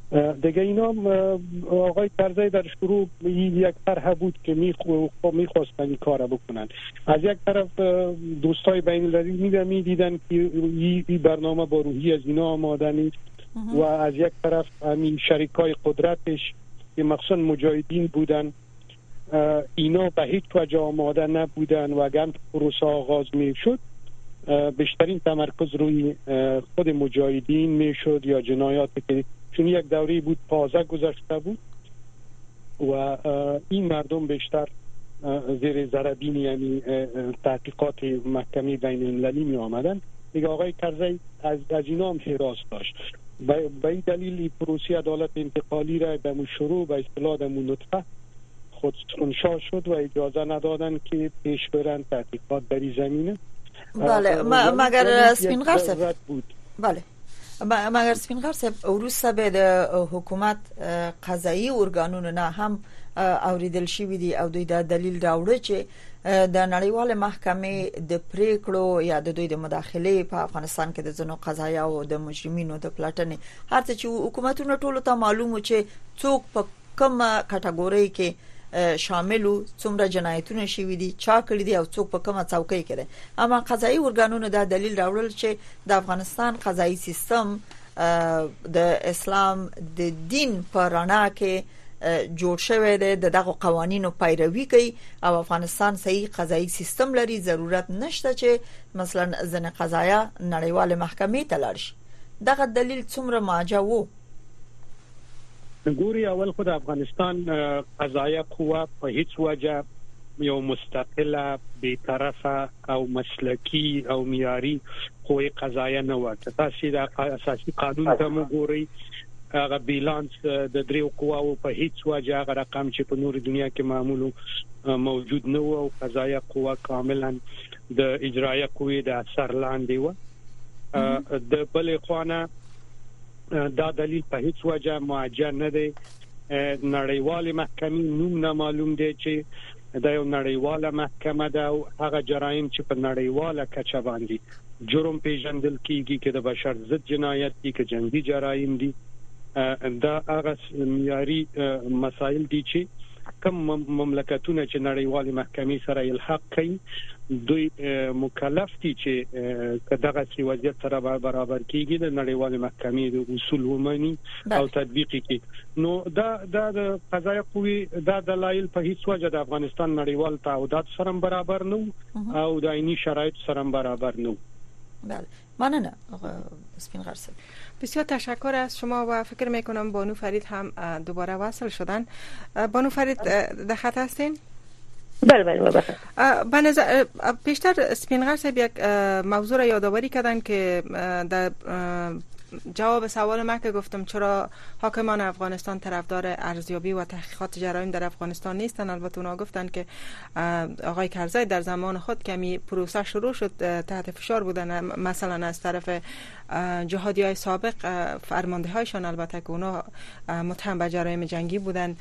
دیگه اینا آقای کرزی در شروع یک طرح بود که میخواستن این کار بکنن. از یک طرف دوستای بین المللی میدیدن که این برنامه با روحی از اینا آماده نیست و از یک طرف همین شریکای قدرتش که مخصوصا مجاهدین بودن اینا به هیچ وجه آماده نبودن و اگر پروسه آغاز میشد بیشترین تمرکز روی خود مجاهدین میشد یا جنایاتی که چون یک دوره بود تازه گذشته بود و این مردم بیشتر زیر ضربین یعنی تحقیقات محکمه بین المللی می آمدن. دیگه آقای کرزی از اینا هم حراس داشت. به این دلیل پروسه عدالت انتقالی را به شروع به اصطلاح در نطفه خود انشا شد و اجازه ندادن که پیش برن تحقیقات در این زمینه. بله مگر سپینغر صاحب بود. بله مگر سپینغر صاحب وروسته به د حکومت قضایي ارګانونو نه هم اوریدل شوی دی او دوی د دلیل راوړي چې د نړیوال محکمې د پریکړو یا د دوی د مداخله په افغانستان کې د زنو قضایا او د مجرمینو د پلاټنې هرڅه چې حکومتونو ټولو ته معلومو چې څوک په کومه کټګوري کې شاملو څومره جنایتونه شوي دي چا کړی دي او څوک په کومه څوکۍ کې دي. اما قضایي ارګانونو دا دلیل راوړل چې د افغانستان قضایي سیستم د اسلام د دین په رڼا کې جوړ شوی دی، دغه قوانینو پیروي کوي او افغانستان صحیح قضایي سیستم لري، ضرورت نشته چې مثلا ځنه قضایا نړیواله محکمې ته لاړ شي. دغه دلیل څومره ماجه وو؟ ګوري اول خود افغانستان قضایه قوه په هیڅ وجه یو مستقله بی‌طرفه او مسلکی او معیاري قوه قضایه نه و. تاسو د اساسي قانون ته وګورئ هغه بیلانس د دریو قواو په هیڅ وجه هغه رقم چې په نور دنیا کې معمول موجود نه و او قضایه قوه کاملا د اجرایه قوه د اثر لاندې و. د بل خوانه دا دلیل په هیڅ وجه معجر نه دی. نړیوال محکمې نوم نه معلوم دی چې دا یو نړیواله محکمه ده او هغه جرایم چې په نړیواله کچه باندې جرم پیژندل کیږي کې د بشر ضد جنایت دي که جنگي جرایم دي دا هغه معیاري مسائل دي چې کوم مملکتونه چې نړیوال محکمې سره الحاق کوي دوی مکلف دي چې دغه سی وضعیت سره برابر کیږي د نړیوال محکمې د اصول ومني او تطبیق کړي. نو دا د قضایي قوې دا دلایل په هیڅ وجه د افغانستان نړیوال تعهدات سره برابر نه او د عیني شرایط سره برابر نه. بله ممنون سپینغر صاحب. بسیار تشکر از شما و فکر میکنم بانو فرید هم دوباره وصل شدن. بانو فرید در خط هستین؟ بله. به نظر پیشتر سپینغر صاحب یک موضوع را یادآوری کردن که در جواب سوال من که گفتم چرا حاکمان افغانستان طرفدار ارزیابی و تحقیقات جرایم در افغانستان نیستن، البته اونا گفتن که آقای کرزی در زمان خود کمی پروسه شروع شد تحت فشار بودن مثلا از طرف جهادیای سابق فرماندهایشان، البته که اونا متهم به جرایم جنگی بودن.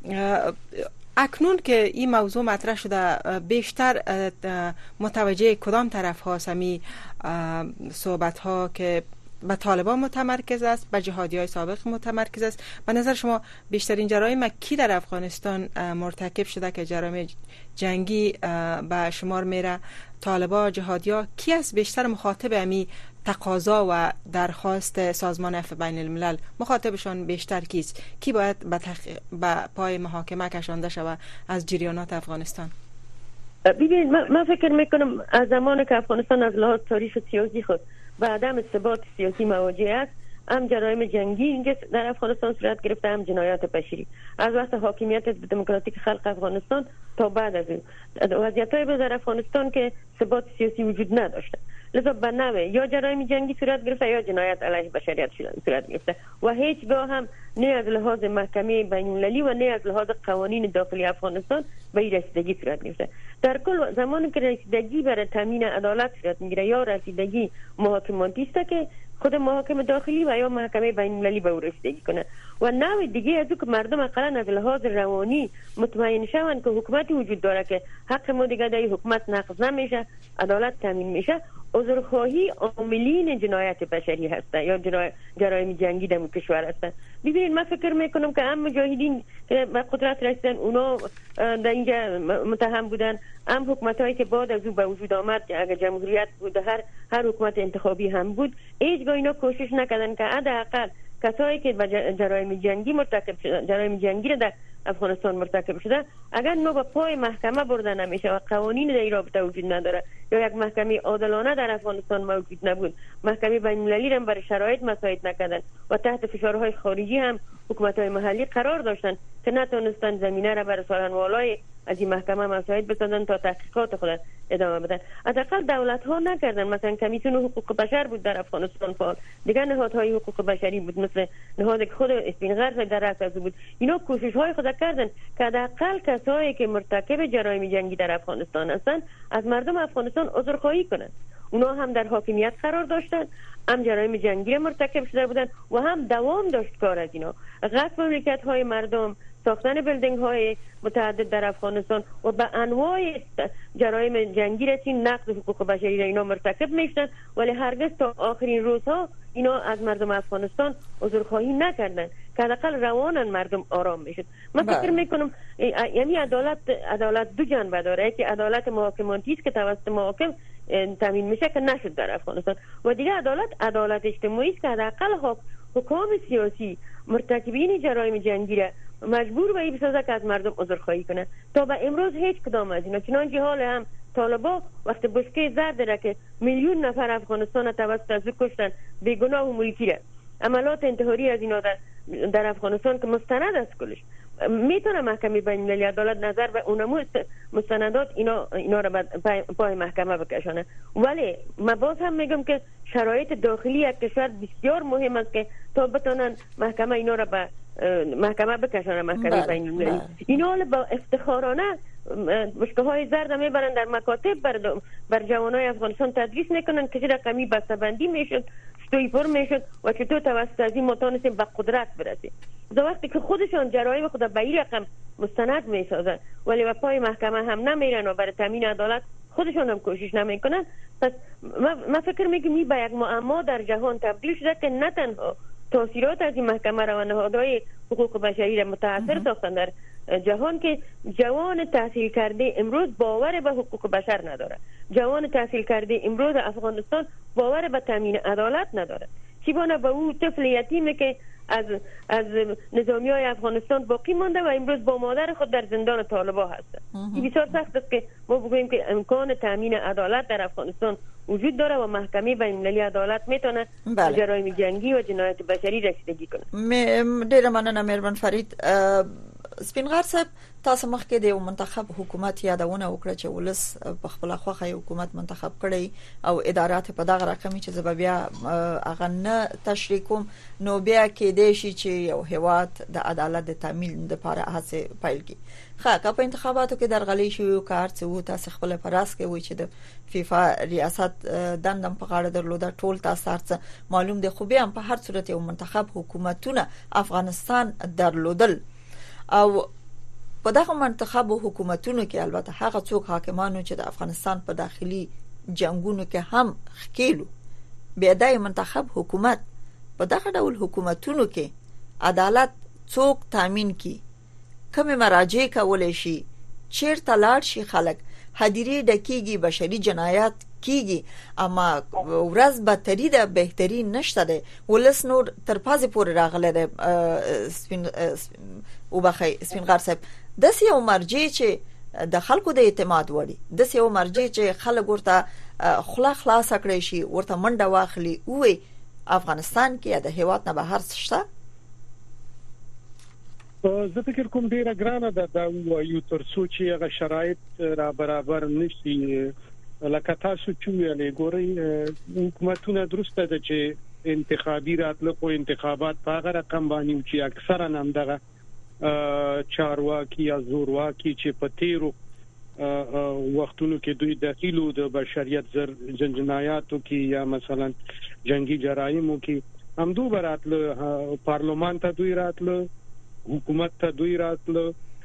اکنون که این موضوع مطرح شده بیشتر متوجه کدام طرف هاست همی صحبت ها که به طالبان متمرکز است، به جهادیای سابق متمرکز است؟ به نظر شما بیشترین جرایم کی در افغانستان مرتکب شده که جرایم جنگی به شمار میره؟ طالبان، جهادیا؟ کی است بیشتر مخاطب امی تقاضا و درخواست سازمان عفو بین الملل؟ مخاطبشان بیشتر کیست؟ کی باید به پای محاکمه کشانده شود از جریانات افغانستان؟ ببینید من فکر میکنم از زمان که افغانستان از لحاظ تاریخ سیاسی خود و عدم ثبات سیاسی مواجه است، هم جرایم جنگی در افغانستان صورت گرفته، هم جنایات بشری. از وقت حاکمیت دموکراتیک خلق افغانستان تا بعد از این وضعیت‌های در افغانستان که ثبات سیاسی وجود نداشته، لذا به نوع یا جرایم جنگی صورت گرفته یا جنایت علیه بشریت صورت گرفته و هیچگاه هم نه از لحاظ محکمه بین المللی و نه از لحاظ قوانین داخلی افغانستان به این رسیدگی صورت گرفته. در کل زمانی که رسیدگی برای تامین عدالت صورت میگیره یا رسیدگی محاکماتی است که خود محاکم داخلی و یا محکمه بین المللی به او رسیدگی کنه و نوع دیگه از او که مردم اقلا از لحاظ روانی مطمئن شوند که حکومتی وجود داره که حق ما دیگه در حکومت نقض نمیشه، عدالت تامین میشه، عذرخواهی عاملین جنایت بشری هستند یا جرایم جنگی در کشور هستند. ببینید من فکر میکنم که هم مجاهدین که به قدرت رسیدن اونا در اینجا متهم بودن، هم حکومت هایی که بعد از او به وجود آمد اگر جمهوریت بود هر حکومت انتخابی هم بود، هیچگاه اینا کوشش نکردن که حداقل کسایی که به جرایم جنگی مرتکب شدن، جرایم جنگی را در افغانستان مرتکب شده، اگر نو به پای محکمه برده نمیشه و قوانین در این رابطه وجود نداره یا یک محکمه عادلانه در افغانستان موجود نبود، محکمه بین المللی هم برای شرایط مساعد نکردن و تحت فشارهای خارجی هم حکومت‌های محلی قرار داشتن که نتونستن زمینه را برای سخنوالای از این محکمه مساعد بسازن تا تحقیقات خود ادامه بدن. حداقل دولت‌ها نکردن. مثلا کمیسیون حقوق بشر بود در افغانستان فعال، دیگر نهادهای حقوق بشری بود مثل نهاد خود اسپین غر در رأس از بود. اینا کوشش‌های خود کردن که حداقل کسایی که مرتکب جرایم جنگی در افغانستان هستند از مردم افغانستان عذرخواهی کنند. اونا هم در حاکمیت قرار داشتن، هم جرایم جنگی مرتکب شده بودن و هم دوام داشت کار از اینا. غصب مملکت‌های مردم، ساختن بیلدینگ های متعدد در افغانستان و به انواع جرایم جنگی رسید، نقض حقوق بشری را اینا مرتکب میشدن، ولی هرگز تا آخرین روزها اینا از مردم افغانستان عذرخواهی نکردن که حداقل روانن مردم آرام میشد. من فکر میکنم یعنی عدالت دو جنبه داره، یکی عدالت محاکماتی است که توسط محاکم تامین میشه که نشد در افغانستان، و دیگه عدالت اجتماعی است که حداقل حکام سیاسی مرتکبین جرایم جنگی را مجبور به این بسازه که از مردم عذرخواهی کنه. تا به امروز هیچ کدام از اینا، چنانچه حال هم طالبا وقت بشکه زرد را که میلیون نفر افغانستان توسط از کشتن بیگناه و ملکی را، عملات انتحاری از اینا در افغانستان که مستند است کلش، میتونه محکمه بین المللی عدالت نظر به اونمو مستندات اینا را پای محکمه بکشانه. ولی من باز هم میگم که شرایط داخلی یک کشور بسیار مهم است که تا بتونن محکمه اینا را به محکمه بکشانه، محکمه بین المللی. اینا با افتخارانه مشکهای زرد میبرن در مکاتب بر جوانای افغانستان تدریس میکنن که چه رقمی بسته‌بندی میشد، ستوی پر میشد و چطور توسط از این متانسیم به قدرت برسید. در وقتی که خودشان جرایم خود به این رقم مستند میسازن ولی به پای محکمه هم نمیرن و برای تامین عدالت خودشان هم کوشش نمیکنن، پس من فکر میکنم این به یک معما در جهان تبدیل شده که نه تنها تاثیرات از این محکمه را و نهادهای حقوق بشری را متاثر ساختن در جهان که جوان تحصیل کرده امروز باور به حقوق بشر نداره، جوان تحصیل کرده امروز افغانستان باور به تامین عدالت نداره، چی بانه به او طفل یتیمه که از نظامی های افغانستان باقی مانده و امروز با مادر خود در زندان طالبا هست. این بسیار سخت است که ما بگوییم که امکان تامین عدالت در افغانستان وجود داره و محکمه بین المللی عدالت میتونه جرایم جنگی و جنایت بشری رسیدگی کنه. ډیره مننه مهربان فرید. سپین غر صاحب، تاسو مخکې د یو منتخب حکومت یادونه وکړه چې ولس په خپل خوخه حکومت منتخب کړي او ادارات په دغه رقم چې زب بیا اغه نه تشریح کوم، نو بیا کې د شي چې یو هیواد د عدالت د تامین لپاره هڅه پیل کړي. خا په انتخاباتو کې درغلي شو کار څه وو، تاسو خپل پراس کې وای چې د فیفا ریاست دندم په غاړه درلوده، ټول تاسو څه معلوم دي، خو بیا هم په هر صورت یو منتخب حکومتونه افغانستان درلودل او په دغه منتخب حکومتونو کې البته هغه څوک حاکمانو چې د افغانستان په داخلي جنگونو کې هم خکېلو، بیا د منتخب حکومت په دغه ډول حکومتونو کې عدالت څوک تامین کی، کوم مراجع کولای شي، چیرته لاړ شي خلک، هدیره ډکیږي، بشري جنایات کیږي، اما ورځ بدتري ده، بهترین نشته ده، ولس نور تر پازې پورې راغله ده. سپین غر صاحب، داسې یو مرجع چې د خلکو د اعتماد وړي، داسې یو مرجع چې خلک ورته خلا خلاص کړی شي، ورته منډه واخلي وي افغانستان کې یا د هیواد نه بهر شته. زه فکر کوم ډیره ګرانه ده دا یو تر څو چې هغه شرایط را برابر نشي. لکه تاسو چې ویلې ګورئ حکومتونه درسته ده چې انتخابي راتلو په انتخابات په هغه رقم باندې چې اکثرا هم دغه چارواکي یا زورواکي چې په تیرو وختونو کې دوی داخلو د بشریت جنایاتو کې یا مثلا جنگي جرایمو کې هم دوی راتلو، پارلمان ته دوی راتلو، حکومت ته دوی راتلو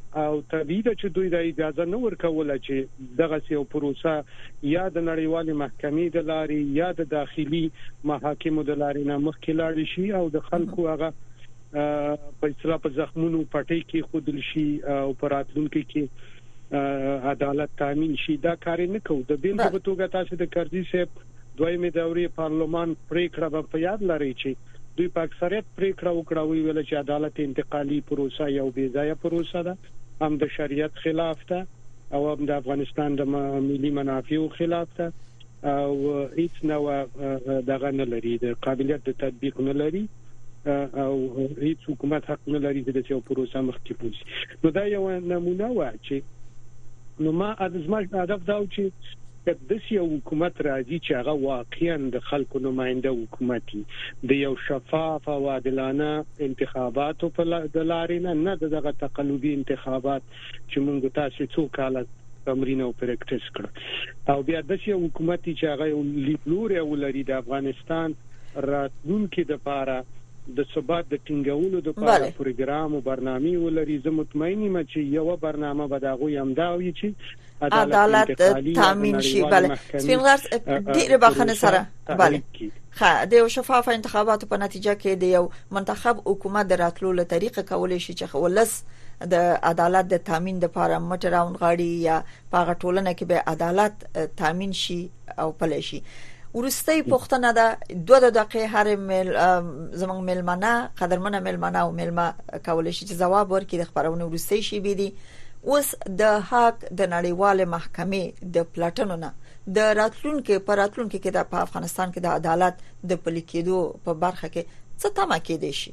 او طبيعي ده چې دوی د اجازه نه ورکول چې دغه یو پروسه یا د نړیوال محکمې د لارې یا د داخلي محاکمو د لارې نه مخکې لاړ شي او د خلکو هغه په اصطلاح په زخمونو پټي کې خودل شي او پراتلونکو کې عدالت تامین شي. دا کار نه کوي. د بیل په توګه تاسو د کرزي صاحب دویمه دورې پارلمان پریکړه په یاد لري چې دوی په اکثریت پریکړه وکړه ویل چې عدالت انتقالي پروسه یو بې ځایه پروسه ده، هم د شریعت خلاف ده او هم د افغانستان د ملي منافعو خلاف ده او هیڅ نوع دغه نه لري، د قابلیت د تطبیق نه لري او هیڅ حکومت حق نه لري چې یو پروسه مخکې بوزي. نو دا یو نمونه و چې نو ما ازما هدف دا و چې د یو حکومت راځي چې هغه واقعا د خلکو نماینده حکومت د یو شفاف او عادلانه انتخاباتو په لارې نه دغه تقلبي انتخابات چې موږ تاسو څو کال تمرین او پریکټیس کړ او بیا د یو حکومت چې هغه لیدلوري ولري د افغانستان راتلونکي د لپاره د ثبات د ټینګولو د لپاره پروګرام او برنامه ولري. زه مطمئن یم چې یو برنامه به دغه یمداوي چې عدالت تامین شي. بله سپینغرس ډیره بخنه سره بله ښه د شفاف انتخاباتو په نتیجه کې د یو منتخب حکومت د راتلو له طریقه کولای شي چې خولس د عدالت د تامین د لپاره مټراون غاړي یا په ټولنه کې به عدالت تامین شي او پلی شي. ورستۍ پښتنه ده 2 دقیقې هر زمنګ ملمنه قدرمنه ملمنه او ملما کولای شي چې جواب ورکړي د خبرونه ورستۍ شي بيدي. اوس د حق د نړیوال محکمې د پلاټونو نه د راتلونکو کې د افغانستان کې د عدالت د پلي کېدو په برخه کې څه تمه کېدې شي؟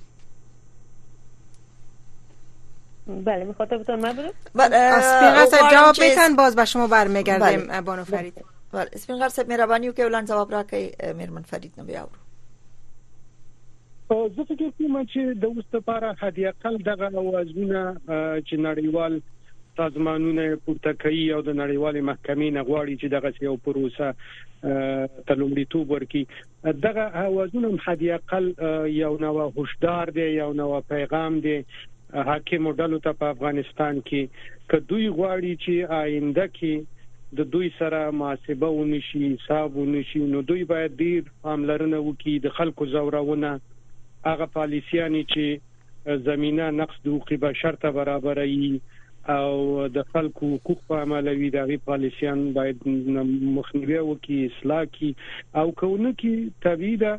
بله مخاطبتون ما بود. اسپینغر جواب بدن باز به شما برمیگردیم. بانو فرید بله اسپینغر صاحب مهرباني وکړئ ولن جواب راکړئ. میرمن فرید نو بیا اورو. زه فکر کوم چې د اوس لپاره هدي اقل دغه اوازونه چې نړیوال سازمانونه پورته کوي او د نړیوال محکمې نه غواړي چې دغه یو پروسه تلومړیتوب ورکړي، دغه اوازونه هدي اقل یو نوو هوښدار دی، یو نوو پیغام دی حاکم ډلو ته په افغانستان کې چې دوی غواړي چې آینده کې د دوی سره محاسبه ونشي، حساب ونشي، نو دوی باید ډیر پاملرنه وکړي د خلکو زورونه هغه پالیسیانی چې زمينه نقص د حقوق بشر ته برابري او د خلکو حقوق په عملوي دغه پالیسیان باید مخنیوي وکړي، اصلاح کړي او کونه کې طبيعي ده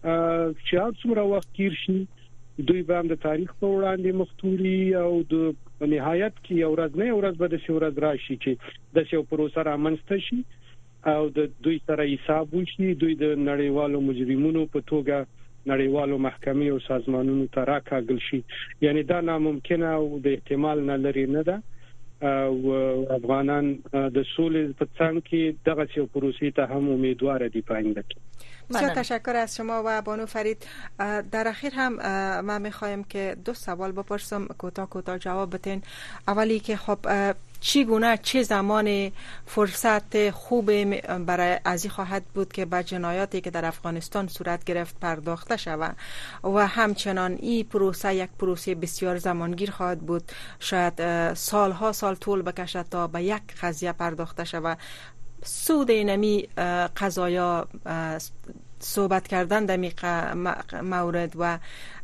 چې څومره وخت کېر شي دوی به د تاریخ په وړاندې مختوري او د نهایت کې یو ورځ نه یو ورځ به د شورا راشي چې د یو پروسه رامنځته شي او د دوی سره حساب وشي، دوی د نړیوالو مجرمونو په توګه نړیوالو محکمې او سازمانونو ته راکاږل شي. یعنی دا ناممکن او د احتمال نه لري نه ده او افغانان د سولې په څنګ کې دغه یو پروسې ته هم امیدوار دي پاینده کې. بسیار تشکر از شما و بانو فرید. در اخیر هم ما میخوایم که 2 سوال بپرسم، کوتاه جواب بدین. اولی که خب چگونه چه زمان فرصت خوب برای ازی خواهد بود که به جنایاتی که در افغانستان صورت گرفت پرداخته شود و همچنان این پروسه یک پروسه بسیار زمانگیر خواهد بود، شاید سال طول بکشد تا به یک قضیه پرداخته شود. سود اینمی قضایا صحبت کردن در مورد و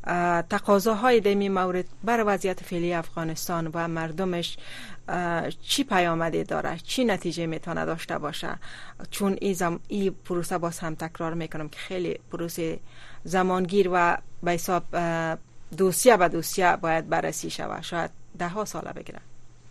تقاضاهای دمی مورد بر وضعیت فعلی افغانستان و مردمش چی پیامدی داره، چی نتیجه میتونه داشته باشه؟ چون این پروسه باز هم تکرار میکنم که خیلی پروسه زمانگیر و به حساب دوسیه به دوسیه باید بررسی شود، شاید 10 ساله بگیره.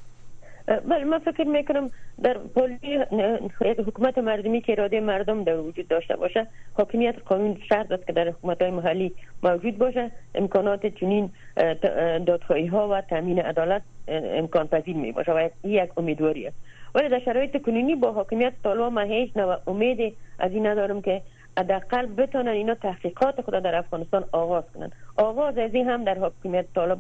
بله من فکر میکنم در پالیسی حکومت مردمی که اراده مردم در وجود داشته باشه، حاکمیت قانون شرط است که در حکومت‌های محلی موجود باشه، امکانات چنین دادخواهی ها و تامین عدالت امکان پذیر می باشه و یک امیدواری است. ولی در شرایط کنونی با حاکمیت طالبان من هیچ نوع امید از این ندارم که حداقل بتونن اینا تحقیقات خود در افغانستان آغاز کنن. آغاز از این هم در حاکمیت طالبان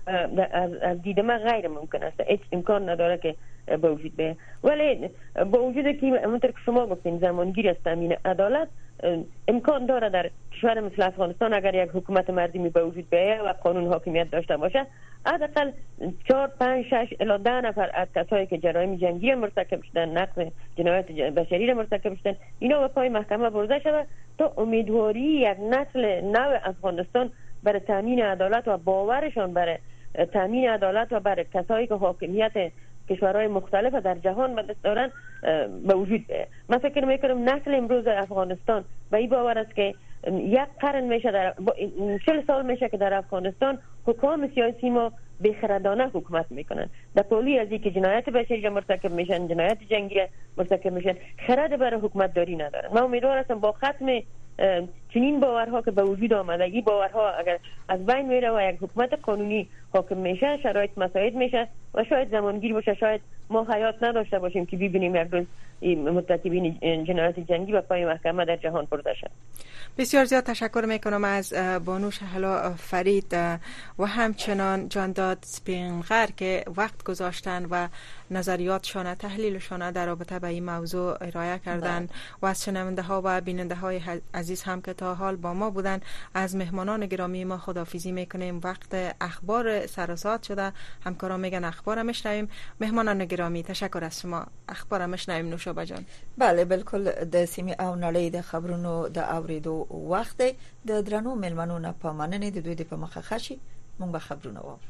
از دید من غیر ممکن است، هیچ امکان نداره که به وجود بیاید. ولی با وجود که همونطور که شما گفتین زمانگیر است تامین عدالت، امکان داره در کشور مثل افغانستان اگر یک حکومت مردمی به وجود بیاید و قانون حاکمیت داشته باشه، حداقل 4 5 6 الی 10 نفر از کسایی که جرایم جنگی مرتکب شدن، نقض جنایت بشری را مرتکب شدن، اینا به پای محکمه برده شود تا امیدواری یک نسل نو افغانستان برای تامین عدالت و باورشان برای تامین عدالت و برای کسایی که حاکمیت کشورهای مختلف در جهان به دست دارن به وجود بیاید. من فکر میکنم نسل امروز افغانستان به این باور است که یک قرن میشه، در 40 سال میشه که در افغانستان حکام سیاسی ما بیخردانه حکومت میکنن، در پولی از اینکه جنایت بشری مرتکب میشن، جنایت جنگی مرتکب میشن، خرد برای حکومت داری ندارن. من امیدوار هستم با ختم چنین باورها که به وجود آمده، این باورها اگر از بین میره و یک حکومت قانونی حاکم میشه، شرایط مساعد میشه و شاید زمانگیر باشه، شاید ما حیات نداشته باشیم که ببینیم یک روز مرتکبین جنایت جنگی به پای محکمه در جهان برده شد. بسیار زیاد تشکر میکنم از بانو شهلا فرید و همچنان جانداد سپینغر که وقت گذاشتن و نظریاتشان، تحلیلشان در رابطه با این موضوع ارائه کردن و از شنونده ها و بیننده های عزیز هم که تا حال با ما بودن. از مهمانان گرامی ما خداحافظی میکنیم. وقت اخبار سراسات شده، همکاران میگن اخبار مشنویم. مهمانان گرامی تشکر از شما. اخبار مشنویم نوشابه جان. بله بالکل د سیمه او نړۍ د خبرونو د اوریدو وخت دی. د درنو ملمنو نه پامننه د دوی د په مخه خشي مونږ به خبرونه وو.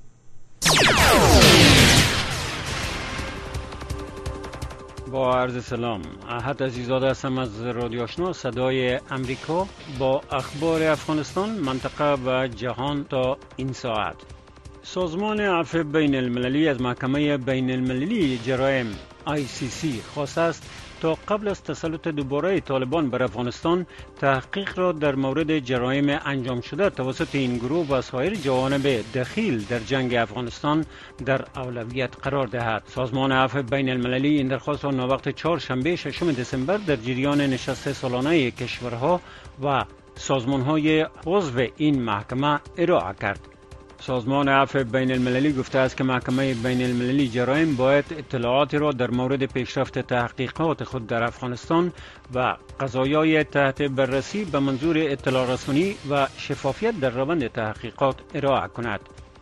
با عرض سلام، احد عزیزاده هستم از رادیو آشنا صدای امریکا با اخبار افغانستان، منطقه و جهان تا این ساعت. سازمان عفو بین المللی از محکمه بین المللی جرایم ICC خواسته است تا قبل از تسلط دوباره طالبان بر افغانستان تحقیق را در مورد جرایم انجام شده توسط این گروه و سایر جوانب دخیل در جنگ افغانستان در اولویت قرار دهد. سازمان عفو بین المللی این درخواست را ناوقت چهارشنبه 6 دسامبر در جریان نشست سالانه کشورها و سازمانهای عضو این محکمه ارائه کرد. سازمان عفو بین المللی گفته است که محکمه بین المللی جرایم باید اطلاعاتی را در مورد پیشرفت تحقیقات خود در افغانستان و قضایای تحت بررسی به منظور اطلاع رسانی و شفافیت در روند تحقیقات ارائه کند.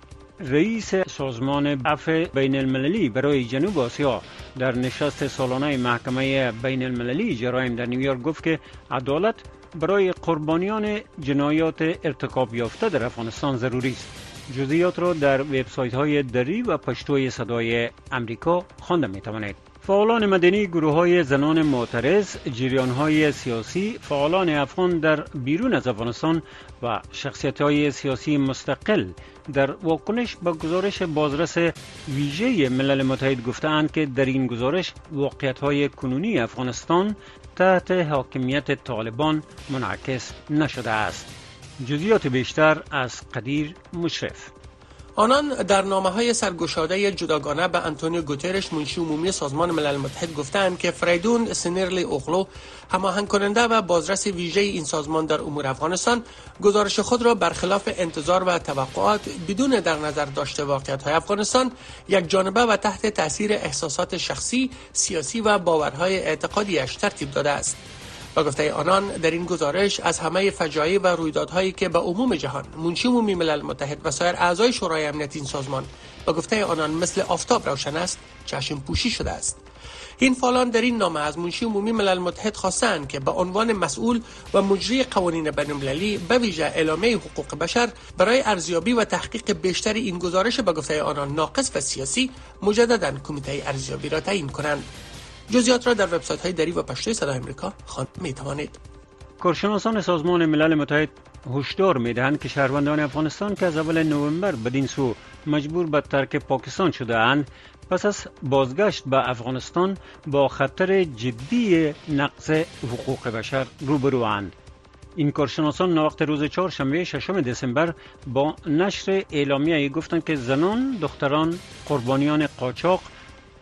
رئیس سازمان عفو بین المللی برای جنوب آسیا در نشست سالانه محکمه بین المللی جرایم در نیویورک گفت که عدالت برای قربانیان جنایات ارتکاب یافته در افغانستان ضروری است. جزئیات را در وبسایت های دری و پشتوی صدای امریکا خوانده می توانید. فعالان مدنی، گروه های زنان معترض، جریان های سیاسی، فعالان افغان در بیرون از افغانستان و شخصیت های سیاسی مستقل در واکنش به گزارش بازرس ویژه ملل متحد گفتند که در این گزارش واقعیت های کنونی افغانستان تحت حاکمیت طالبان منعکس نشده است. جزئیات بیشتر از قدیر مشرف. آنان در نامه‌های سرگشاده جداگانه به آنتونیو گوترش منشی عمومی سازمان ملل متحد گفتند که فریدون سنیرلی اوغلو هماهنگ کننده و بازرس ویژه این سازمان در امور افغانستان گزارش خود را برخلاف انتظار و توقعات بدون در نظر داشته واقعیت‌های افغانستان یک جانبه و تحت تاثیر احساسات شخصی، سیاسی و باورهای اعتقادیش ترتیب داده است. با گفته آنان در این گزارش از همه فجایع و رویدادهایی که به عموم جهان منشی عمومی ملل متحد و سایر اعضای شورای امنیت این سازمان با گفته آنان مثل آفتاب روشن است چشم پوشی شده است. این فعالان در این نامه از منشی عمومی ملل متحد خواستند که به عنوان مسئول و مجری قوانین بین‌المللی به ویژه اعلامیه حقوق بشر برای ارزیابی و تحقیق بیشتر این گزارش با گفته آنان ناقص و سیاسی مجددا کمیته ارزیابی را تعیین کنند. جزئیات را در وبسایت‌های دری و پشتوی صدای آمریکا خواند می‌توانید. کارشناسان سازمان ملل متحد هشدار می‌دهند که شهروندان افغانستان که از اول نوامبر بدین سو مجبور به ترک پاکستان شده اند پس از بازگشت به افغانستان با خطر جدی نقض حقوق بشر روبروند. این کارشناسان ناوقت روز چهارشنبه 6 دسامبر با نشر اعلامیه‌ای گفتند که زنان، دختران، قربانیان قاچاق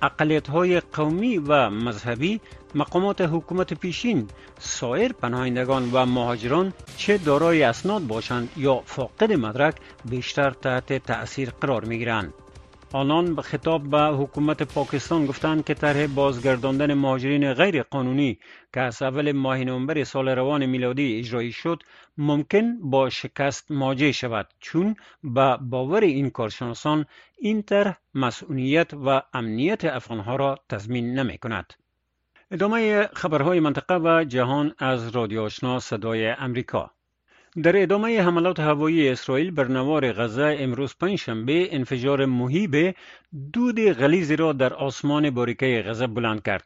اقلیت‌های قومی و مذهبی، مقامات حکومت پیشین، سایر پناهندگان و مهاجران چه دارای اسناد باشند یا فاقد مدرک بیشتر تحت تأثیر قرار می‌گیرند. آنان به خطاب به حکومت پاکستان گفتند که طرح بازگرداندن مهاجرین غیر قانونی که از اول ماه نوامبر سال روان میلادی اجرایی شد ممکن با شکست مواجه شود، چون به باور این کارشناسان این طرح مسئولیت و امنیت افغانها را تضمین نمی کند. ادامه خبرهای منطقه و جهان از رادیو آشنا صدای امریکا. در ادامه حملات هوایی اسرائیل بر نوار غزه امروز پنجشنبه انفجار مهیب دود غلیظی را در آسمان باریکه غزه بلند کرد.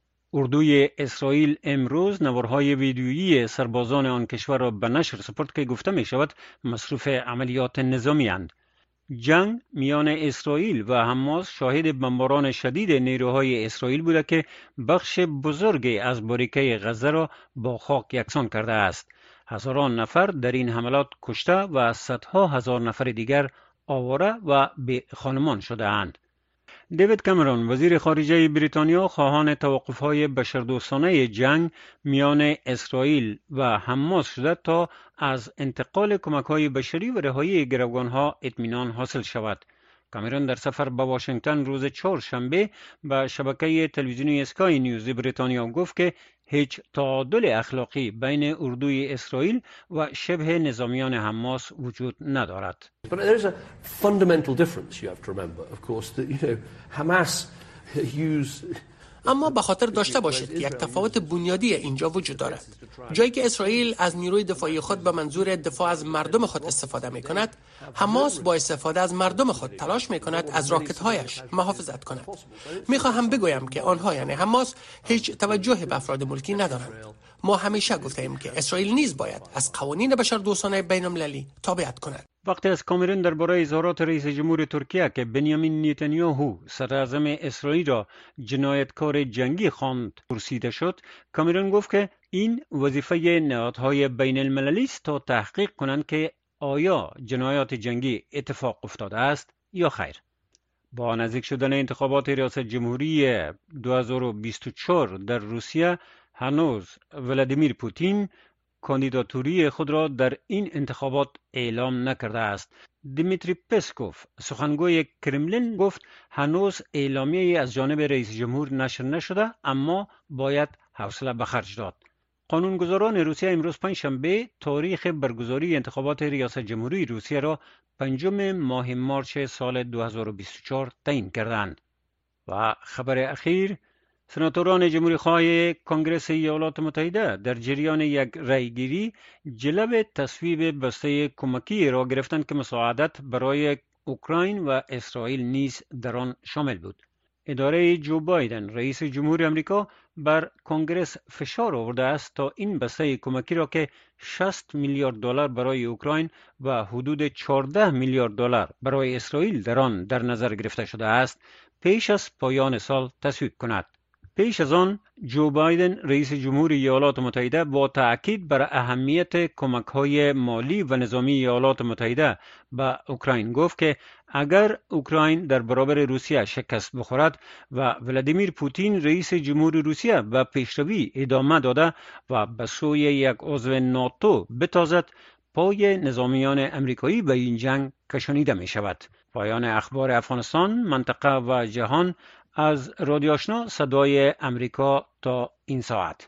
اردوی اسرائیل امروز نوارهای ویدیویی سربازان آن کشور را به نشر سپرد که گفته می شود مصروف عملیات نظامی اند. جنگ میان اسرائیل و حماس شاهد بمباران شدید نیروهای اسرائیل بوده که بخش بزرگی از باریکه غزه را با خاک یکسان کرده است. هزاران نفر در این حملات کشته و صدها هزار نفر دیگر آواره و بی خانمان شده اند. دیوید کامرون وزیر خارجه بریتانیا خواهان توقف‌های بشردوستانه جنگ میان اسرائیل و حماس شده تا از انتقال کمک‌های بشری و رهایی گروگان‌ها اطمینان حاصل شود. کامرون در سفر به واشنگتن روز چهارشنبه به شبکه تلویزیونی اسکای نیوز بریتانیا گفت که هیچ تعادل اخلاقی بین اردوی اسرائیل و شبه نظامیان حماس وجود ندارد. But there is a fundamental difference you have to remember, of course, that Hamas use. اما به خاطر داشته باشید که یک تفاوت بنیادی اینجا وجود دارد. جایی که اسرائیل از نیروی دفاعی خود به منظور دفاع از مردم خود استفاده می کند، حماس با استفاده از مردم خود تلاش می کند از راکت‌هایش محافظت کند. می خواهم بگویم که آنها یعنی حماس هیچ توجه به افراد ملکی ندارند. ما همیشه گفتیم که اسرائیل نیز باید از قوانین بشردوستانه بین‌المللی تابعیت کند. وقتی از کامرون درباره اظهارات رئیس جمهور ترکیه که بنیامین نتانیاهو صدراعظم اسرائیل را جنایتکار جنگی خواند پرسیده شد، کامرون گفت که این وظیفه نهادهای بین المللی است تا تحقیق کنند که آیا جنایات جنگی اتفاق افتاده است یا خیر. با نزدیک شدن انتخابات ریاست جمهوری 2024 در روسیه هنوز ولادیمیر پوتین کاندیداتوری خود را در این انتخابات اعلام نکرده است. دیمیتری پسکوف سخنگوی کرملین گفت هنوز اعلامیه‌ای از جانب رئیس جمهور نشر نشده، اما باید حوصله به خرج داد. قانونگذاران روسیه امروز پنجشنبه تاریخ برگزاری انتخابات ریاست جمهوری روسیه را 5 ماه مارس سال 2024 تعیین کردند. و خبر اخیر، سناتوران جمهوری خواه کنگره ایالات متحده در جریان یک رأیگیری جلب تصویب بسته کمکی را گرفتند که مساعدت برای اوکراین و اسرائیل نیز در آن شامل بود. اداره جو بایدن رئیس جمهور آمریکا بر کنگره فشار آورده است تا این بسته کمکی را که 60 میلیارد دلار برای اوکراین و حدود 14 میلیارد دلار برای اسرائیل در آن در نظر گرفته شده است پیش از پایان سال تصویب کند. پیش از آن جو بایدن رئیس جمهور ایالات متحده با تأکید بر اهمیت کمک‌های مالی و نظامی ایالات متحده به اوکراین گفت که اگر اوکراین در برابر روسیه شکست بخورد و ولادیمیر پوتین رئیس جمهور روسیه به پیشروی ادامه داده و به سوی یک عضو ناتو بتازد، پای نظامیان امریکایی به این جنگ کشانیده می شود. پایان اخبار افغانستان، منطقه و جهان از رادیو آشنا صدای امریکا تا این ساعت.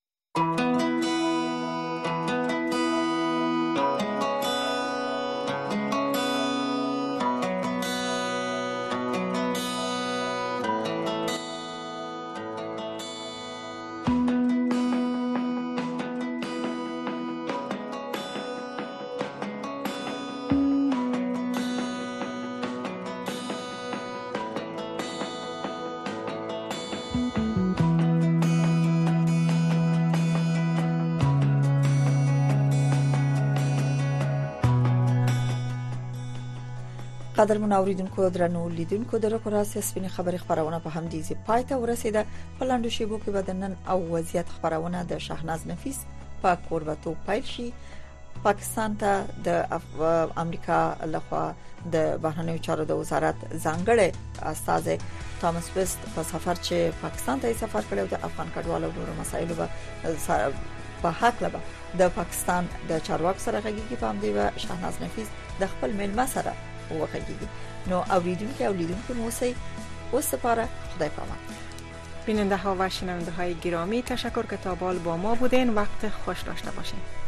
قدرمن اوریدونکو درنو لیدونکو در پراسی سپین خبری خبرونه په هم دیزی پای ته ورسیده. په لاندو شیبو کې بدنن او وضعیت خبرونه د شهناز نفیس په قربتو پیل شي. پاکستان ته د امریکا لخوا د بهرنیو چارو د وزارت ځانګړی استاذ تامس وست په سفر چې پاکستان ته سفر کړو د افغان کډوالو او نورو مسایلو په حق لبا د پاکستان د چارواکو سره غږیږي په همدې و شاهناز نفیس د خپل ملما سره وغږیږي. نو اوریدونکو مو سي اوس لپاره خدای پامان. بیننده ها و شنونده های گرامی تشکر که تا بال با ما بودین. وقت خوش داشته باشین.